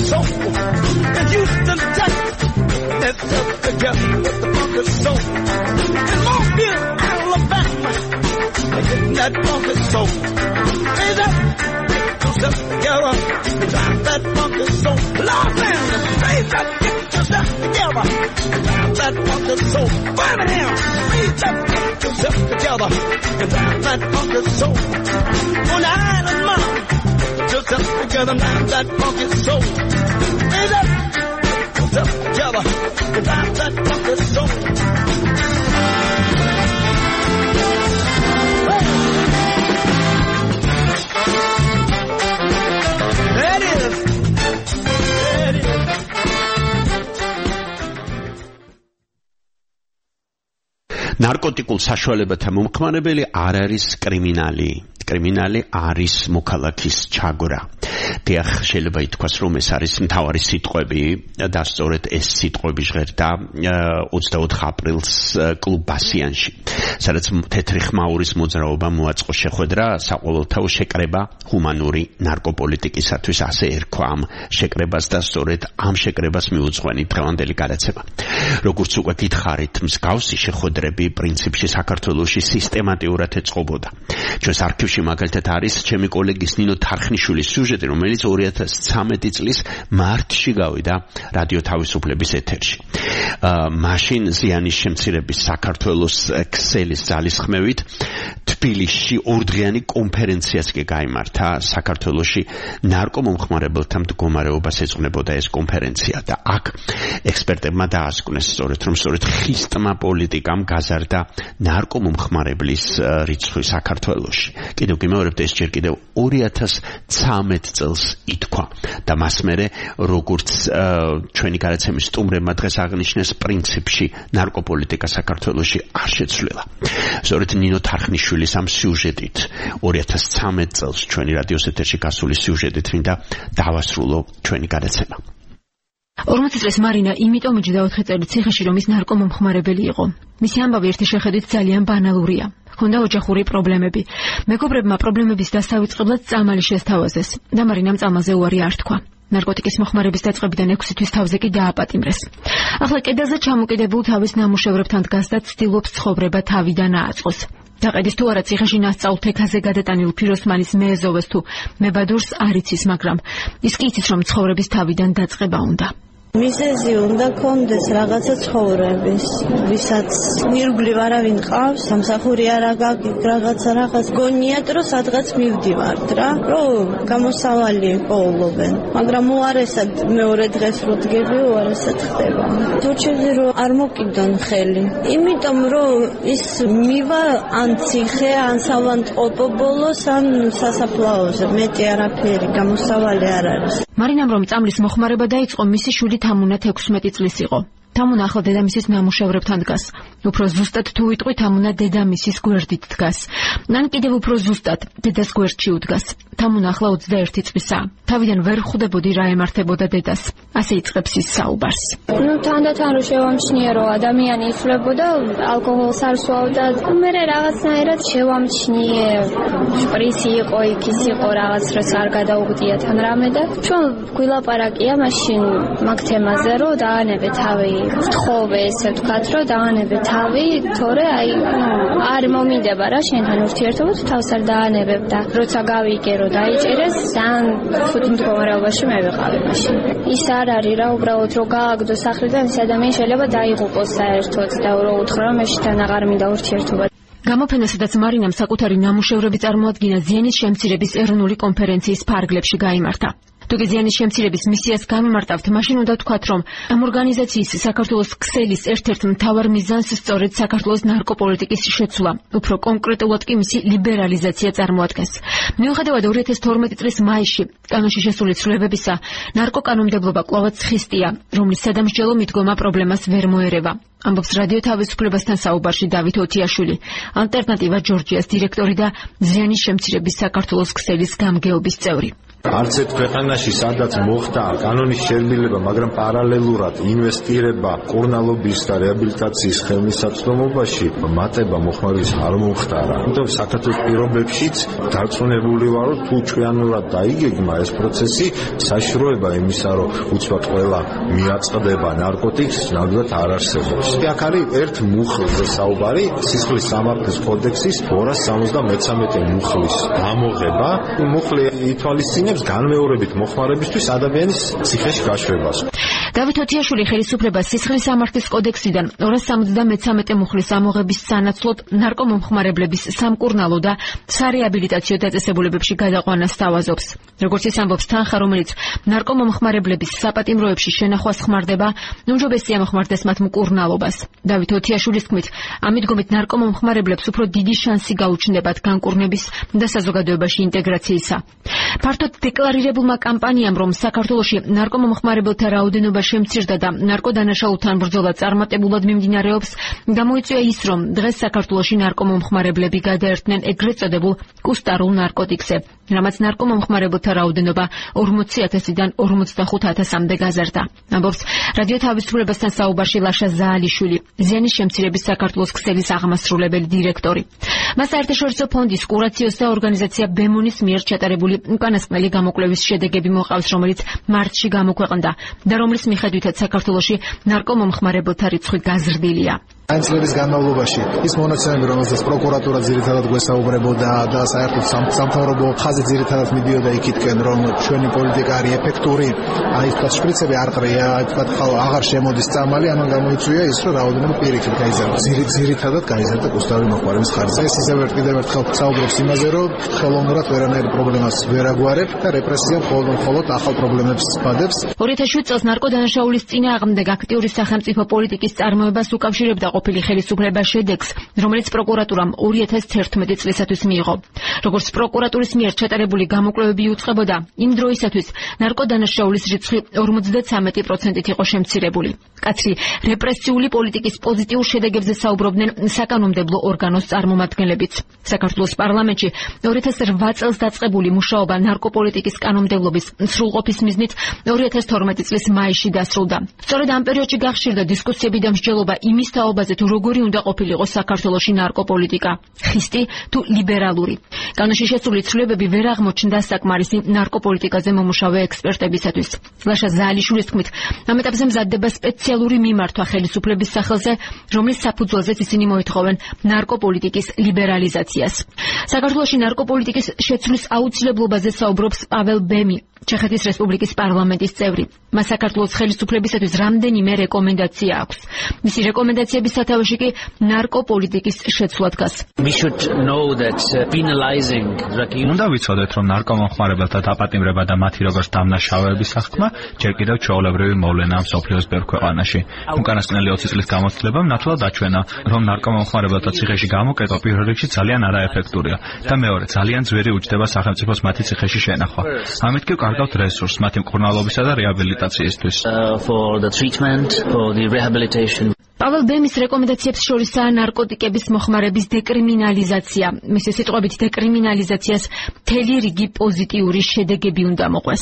soul. In Houston, Texas, let's up together with the funky soul. In Mobile, Alabama, that funky soul. Raise up, get yourself together, drive that funky soul. Los Angeles, raise up, get yourself together, drive that funky soul. Birmingham, raise up, get yourself together, and drive that funky soul. On the island, mom, get yourself together, drive that funky soul. Raise up, get yourself together, and drive that funky soul. ნარკოტიკულ საშუალებათა მომხმარებელი არ არის კრიმინალი. კრიმინალი არის მოქალაქის ჩაგვრა. დიახ, შეიძლება ითქვას, რომ ეს არის მთავარი სიტყვები და სწორედ ეს სიტყვები ჟღერდა ოცდაოთხ აპრილს კლუბ ბასიანში, სადაც თეთრი ხმაურის მოძრაობა მოაწყო შეხვედრა საყოველთაო შეკრება ჰუმანური ნარკოპოლიტიკისათვის, ასე ერქვა ამ შეკრებას და სწორედ ამ შეკრებას მიუძღვენი დღევანდელი გადაცემა. როგორც უკვე გითხარით, მსგავსი შეხვედრები პრინციპში საქართველოში სისტემატიურად ეწყობოდა. ჩვენს არქივში მაგალითად არის ჩემი კოლეგის ნინო თარხნიშვილის სიუჟეტი, რომელიც ორი ათას ცხრამეტი წლის მარტში გავიდა რადიო თავისუფლების ეთერში. მაშინ ზიანის შემცირების საქართველოს ქსელის ძალისხმევით თბილისში ორდღიანი კონფერენციაც კი გაიმართა საქართველოში ნარკომომხმარებელთა მდგომარეობას ეძღვნებოდა ეს კონფერენცია და აქ ექსპერტებმა დაასკვნეს სწორედ რომ სწორედ ხისტმა პოლიტიკამ გაზარდა ნარკომომხმარებლის რიცხვი საქართველოში. კიდევ გიმეორებთ, ეს ჯერ კიდევ ორი ათას ცხრამეტ წელს ითქვა და მას მერე როგორც ჩვენი გადაცემის სტუმრებმა დღეს აღნიშნეს, პრინციპში ნარკოპოლიტიკა საქართველოში არ შეცვლილა. სწორედ ნინო თარხნიშვილის ამ სიუჟეტით ორი ათას ცხრამეტ წელს ჩვენი რადიოს ეთერში გასული სიუჟეტით მინდა დავასრულო ჩვენი გადაცემა. ორმოცი წლის მარინა იმიტომ იჯდა ოთხი წელი ციხეში, რომ ის ნარკომომხმარებელი იყო. მისი ამბავი ერთი შეხედვით ძალიან ბანალურია. ჰქონდა ოჯახური პრობლემები. მეგობრებმა პრობლემების დასავიწყებლად წამალი შესთავაზეს და მარინამ წამალზე უარი არ თქვა. ნარკოტიკის მოხმარების დაწყებიდან ექვსი თვის თავზე კი დააპატიმრეს. ახლა კედელზე ჩამოკიდებულ თავის ნამუშევრებთან დგას და ცდილობს ცხოვრება თავიდან აწყოს. დაყედის თუ არა ციხეში ნასწავლ თექაზე გადატანილ ფიროსმანის მეეზოვეს თუ მებადურს არ იცის, მაგრამ ის კი იცის, რომ ცხოვრების თავიდან დაწყება უნდა. მიზეზი უნდა კონდეს რაღაცა ცხოვრების, ვისაც ნირგვლივ არავინ ყავს, სამსახური არ აგაგიგ რაღაცა რაღაც გონიათ, რომ სადღაც მივდივართ რა, რომ გამოსავალი პოულობენ, მაგრამ უარესად მეორე დღეს რო დგები, უარესად ხდება. თუჩები რომ არ მოკიდონ ხელი, იმიტომ რომ ის მივა ან ციხე, ან სავანტყოფო ბოლოს, ან სასაფლაოზე, მეტი არაფერი, გამოსავალი არ არის. მარინამ რომ წამლის მოხმარება დაიწყო, მისი შვილი თამუნა თექვსმეტი წლის იყო. თამუნა ახლა დედამისის ნამუშევრებთან დგას. უფრო ზუსტად თუ ვიტყვი, თამუნა დედამისის გვერდით დგას. ან კიდევ უფრო ზუსტად, დედას გვერდში უდგას. თამუნა ახლა ოცდაერთი წლისაა. თავიდან ვერ ხვდებოდი რა ემართებოდა დედას. ასე იწყებს ის საუბარს. ნუ თანდათან რომ შევამჩნიე, რომ ადამიანი იცვლებოდა, ალკოჰოლს არ სვავდა, მე რაღაცნაირად შევამჩნიე, შპრიცი იყო, იქის იყო რაღაც, რაც არ გადაუგდია თან რამე და ჩვენ გვილაპარაკია მაშინ მაგ თემაზე, რომ დაანებე თავი, ვთხოვე ესე ვთქვათ, რომ დაანებე თავი, თორე აი, ნუ არ მომინდება რა შენთან ურთიერთობა, თუ თავს არ დაანებებ და როცა გავიგე, რომ დაიჭერეს, ძალიან ხუთი მდგომარეობაში მე ვიყავი მაშინ. ის არ არის რა, უბრალოდ რომ გააგდო სახლიდან, ეს ადამიანი შეიძლება დაიღუპოს საერთოდ და რომ უთხრა, რომ მე შენთან აღარ მინდა ურთიერთობა. გამოფენასაც მარინამ საკუთარი ნამუშევრები წარმოადგინა ზიანის შემცირების ეროვნული კონფერენციის ფარგლებში გაიმართა. თუკი ზიანის შემცირების მისიას გამიმარტავთ, მაშინ უნდა ვთქვათ, რომ ამ ორგანიზაციის საქართველოს ქსელის ერთ-ერთ მთავარ მიზანს სწორედ საქართველოს ნარკოპოლიტიკის შეცვლა, უფრო კონკრეტულად კი მისი ლიბერალიზაცია წარმოადგენს. მიუხედავად ორი ათას თორმეტი წლის მაისში კანონში შესული ცვლილებებისა, ნარკოკანონმდებლობა კვლავაც ხისტია, რომლის სადამსჯელო მიდგომა პრობლემას ვერ მოერევა. ამბობს რადიო თავისუფლებასთან საუბარში დავით ოტიაშვილი, ალტერნატივა ჯორჯიას დირექტორი და ზიანის შემცირების საქართველოს ქსელის გამგეობის წევრი. არც ერთ ქვეყანაში სადაც მოხდა კანონის შერბილება, მაგრამ პარალელურად ინვესტირება კურნალობის და რეაბილიტაციის ხელმისაწვდომობაში მატება მოხმარების არ მომხდარა. თუმცა საქართველოს პირობებშიც დარწმუნებული ვარ, რომ თუ ჩვენურად დაიგეგმა ეს პროცესი, საშუალება იმისა, რომ უცბად ყველა მიაწყდება ნარკოტიკს, ნამდვილად არ არსებობს. აქ არის ერთ მუხლზე საუბარი, სისხლის სამართლის კოდექსის ორას სამოცდამეცამეტე მუხლის გამოღება. მუხლი ითვალისწინებს განმეორებით მოხმარებისთვის ადამიანის ციხეში გაშვებას. დავით ოთიაშვილი ხელისუფლებას სისხლის სამართლის კოდექსიდან ორას სამოცდამეცამეტე მუხლის ამოღების სანაცვლოდ ნარკომომხმარებლების სამკურნალო და სარეაბილიტაციო დაწესებულებებში გადაყვანას სთავაზობს. როგორც ის ამბობს, თანხა, რომელიც ნარკომომხმარებლების საპატიმროებში შენახვას ხმარდება, უმჯობესია მოხმარდეს მათ მკურნალობას. დავით ოთიაშვილის თქმით, ამით ნარკომომხმარებლებს უფრო დიდი შანსი გაუჩნდებათ განკურნების და საზოგადოებაში ინტეგრაციისა. ფართოდ დეკლარირებულმა კამპანიამ, რომ საქართველოში ნარკომომხმარებელთა რაოდენობა შემცირდა და ნარკოდანაშაულთან ბრძოლა წარმატებულად მიმდინარეობს, გამოიწვია ის, რომ დღეს საქართველოში ნარკომომხმარებლები გადაერთნენ ეგრეთ წოდებულ კუსტარულ ნარკოტიკზე, რამაც ნარკომომხმარებელთა რაოდენობა ორმოცი ათასიდან ორმოცდახუთ ათასამდე გაზარდა. ამბობს რადიო თავისუფლებასთან საუბარში ლაშა ზაალიშვილი, ზიანის შემცირების საქართველოს ქსელის აღმასრულებელი დირექტორი. მას საერთაშორისო ფონდის კურაციოს და ორგანიზაცია ბემონის მიერ ჩატარებული უკანასკნელი გამოკვლევის შედეგები მოყავს, რომელიც მარტში გამოქვეყნდა და რომლის მიხედვითაც საქართველოში ნარკომომხმარებელთა რიცხვი გაზრდილია. Ein წლების განმავლობაში ის მონაცემები, რომელსაც პროკურატურა ძირითადად გვესაუბრებოდა და საერთოდ სამთავრობო ხაზი ძირითადად მიდიოდა იქითკენ, რომ ჩვენი პოლიტიკა არის ეფექტური, აი თქვა შპრიცები არ ყრია, აი თქვა აღარ შემოდის წამალი, ამან გამოიწვია ის, რომ რაოდენობა პირიქით გაიზარდა. ძირითადად გაიზარდა კუსტარული მოხმარების ხარჯზე. ეს ისევ ერთ კიდევ ერთხელ საუბრობს იმაზე, რომ ხელოვნურად ვერანაირ პრობლემას ვერ აგვარებ და რეპრესია მხოლოდ ახალ პრობლემებს ბადებს. ორი ათას შვიდ წელს ნარკოდანაშაულის წინააღმდეგ აქტიური სახელმწიფო პოლიტიკის წარმოებას უკავშირებდა ყოფილი ხელისუფლება შედეგს, რომელიც პროკურატურამ ორი ათას თერთმეტი წლისათვის მიიღო. როგორც პროკურატურის მიერ ჩატარებული გამოკვლევები იუწყებოდა, იმ დროისათვის ნარკოდანაშაულის რიცხვი ორმოცდათვრამეტი პროცენტით იყო შემცირებული. კაცრი რეპრესიული პოლიტიკის პოზიტიურ შედეგებზე საუბრობდნენ საკანონმდებლო ორგანოს წარმომადგენლებიც. საქართველოს პარლამენტში ორი ათას რვა წელს დაწყებული მუშაობა ნარკოპოლიტიკის კანონმდებლობის სრულყოფის მიზნით ორი ათას თორმეტი წლის მაისში დასრულდა. სწორედ ამ პერიოდში გახშირდა დისკუსიები და მსჯელობა იმის თაობაზე, თუ როგორი უნდა ყოფილიყო საქართველოში ნარკოპოლიტიკა, ხისტი თუ ლიბერალური. კანონში შესული ცვლილებები ვერ აღმოჩნდა საკმარისი ნარკოპოლიტიკაზე მომუშავე ექსპერტებისათვის. ლაშა ზაალიშვილის თქმით, ამ ეტაპზე მზადდება სპეციალური მიმართვა ხელისუფლების სახელზე, რომლის საფუძველზეც ისინი მოითხოვენ ნარკოპოლიტიკის ლიბერალიზაციას. საქართველოში ნარკოპოლიტიკის შეცვლის აუცილებლობაზე საუბრობს პაվել ბემი, ჩეხეთის რესპუბლიკის პარლამენტის წევრი. მას საქართველოს ხელისუფლებისათვის რამდენიმე რეკომენდაცია აქვს. მისი რეკომენდაციების სათავეში კი ნარკოპოლიტიკის შეცვლა დგას. უნდა ვიცოდეთ, რომ ნარკომომხმარებელთა დაპატიმრება და მათი როგორც დამნაშავეების აღქმა ჯერ კიდევ ჩვეულებრივი მოვლენაა მსოფლიოს ბევრ ქვეყანაში. უკანასკნელი ოცი წლის გამოცდილებამ ნათლად დაჩვენა, რომ ნარკომომხმარებელთა ციხეში გამოკეტვა პირველ რიგში ძალიან არაეფექტურია და მეორე ძალიან ძვირი უჯდება სახელმწიფოს მათი ციხეში შენახვა. ამით კი კარგავთ რესურსს მათი მკურნალობისა და რეაბილიტაციისთვის. პაվել ბემის რეკომენდაციებს შორისაა ნარკოტიკების მოხმარების დეკრიმინალიზაცია. მისი სიტყვებით, დეკრიმინალიზაციას მთელი რიგი პოზიტიური შედეგები უნდა მოყვეს.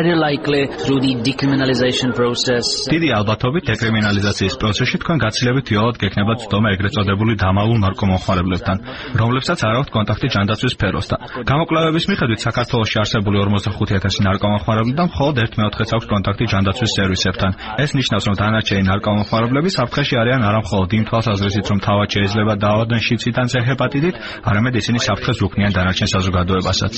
დიდი ალბათობით დეკრიმინალიზაციის პროცესში თქვენ გაცილებით იოლად გექნებათ ცდომა ეგრეთ წოდებული დამალულ ნარკომომხმარებლებთან, რომლებსაც არ აქვთ კონტაქტი ჯანდაცვის სფეროსთან. გამოკვლევების მიხედვით საქართველოში არსებული ორმოცდახუთი ათასი ნარკომომხმარებელი და მხოლოდ ერთ მეოთხედს აქვს კონტაქტი ჯანდაცვის სერვისებთან. ეს ნიშნავს, რომ დანარჩენი ნარკომომხმარებლები საფრთხეში არიან არა მხოლოდ იმ თვალსაზრისით, რომ თავად შეიძლება დაავადდნენ შიდსით ან ჰეპატიტით, არამედ ისინი საფრთხეს უქმნიან დანარჩენ საზოგადოებასაც.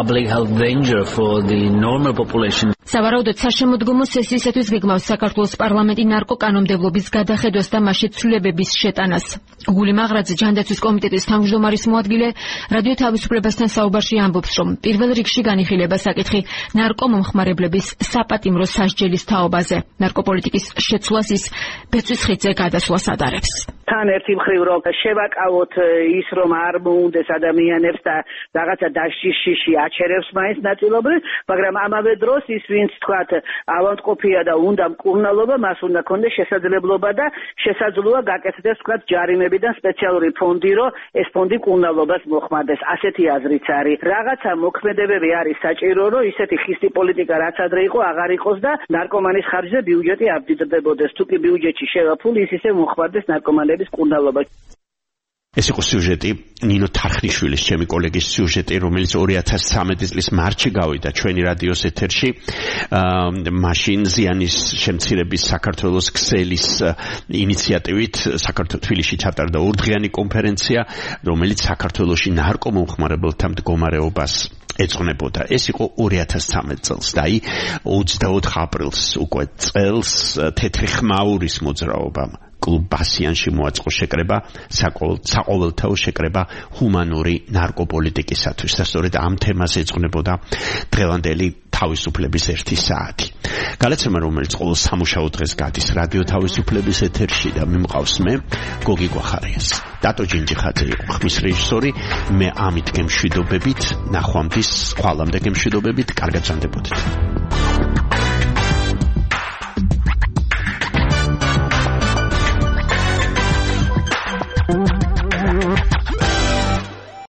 სავარაუდოდ საშემოდგომო სესიისათვის გეგმავს საქართველოს პარლამენტი ნარკოკანონმდებლობის გადახედვას და მასში ცვლილებების შეტანას. გული მაღრაძე, ჯანდაცვის კომიტეტის თავმჯდომარის მოადგილე, რადიო თავისუფლებასთან საუბარში ამბობს, რომ პირველ რიგში განიხილება საკითხი ნარკომომხმარებლების საპატიმრო სასჯელის თაობაზე. ნარკოპოლიტიკის შეცვლას ის ბეწვის ხიდზე გადასვლას ადარებს. თან ერთი მხრივ რომ შევაკავოთ ის, რომ არ მოუნდეს ადამიანებს და რაღაცა დაშიში აჩერებს მაინც ნაწილობრივ, მაგრამ ამავე დროს ის ვინც თქვათ ავადმყოფია და უნდა მკურნალობა, მას უნდა კონდეს შესაძლებლობა და შესაძლოა გაკეთდეს თქვათ ჯარიმებიდან სპეციალური ფონდი, რომ ეს ფონდი მკურნალობას მოხმარდეს. ასეთი აზრიც არის. რაღაცა მოქმედებები არის საჭირო, რომ ისეთი ხისტი პოლიტიკა რაც ადრე იყო აღარ იყოს და ნარკომანის ხარჯზე ბიუჯეტი აბდიდდებოდეს. თუ კი ბიუჯეტში შევა ფული, ის ისე მოხმარდეს ნარკომანების მკურნალობა. ეს იყო სიუჟეტი ნინო თარხნიშვილის, ჩემი კოლეგის სიუჟეტი, რომელიც ორი ათას თერთმეტი წლის მარტში გავიდა ჩვენი რადიოს ეთერში. მაშინ ზიანის შემცირების საქართველოს ქსელის ინიციატივით საქართველოს თბილისში ჩატარდა ორდღიანი კონფერენცია, რომელიც საქართველოში ნარკომომხმარებელთა მდგომარეობას ეძღვნებოდა. ეს იყო ორი ათას თერთმეტი წელს და აი ოცდაოთხ აპრილს უკვე წელს თეთრი ხმაურის მოძრაობამ კლუბ ბასიანში მოაწყო შეკრება საყოველთაო შეკრება ჰუმანური ნარკოპოლიტიკისათვის და სწორედ ამ თემას ეძღვნებოდა დღევანდელი თავისუფლების ერთი საათი. გადაცემა, რომელიც ყოველ სამუშაო დღეს გადის რადიო თავისუფლების ეთერში და მიმყავს მე გოგი გვახარიას. დატო ჯინჯიხაძე იყო ხმის რეჟისორი, მე ამით გემშვიდობებით, ნახვამდის, ხვალამდე გემშვიდობებით, კარგად ჟანდებოდეთ.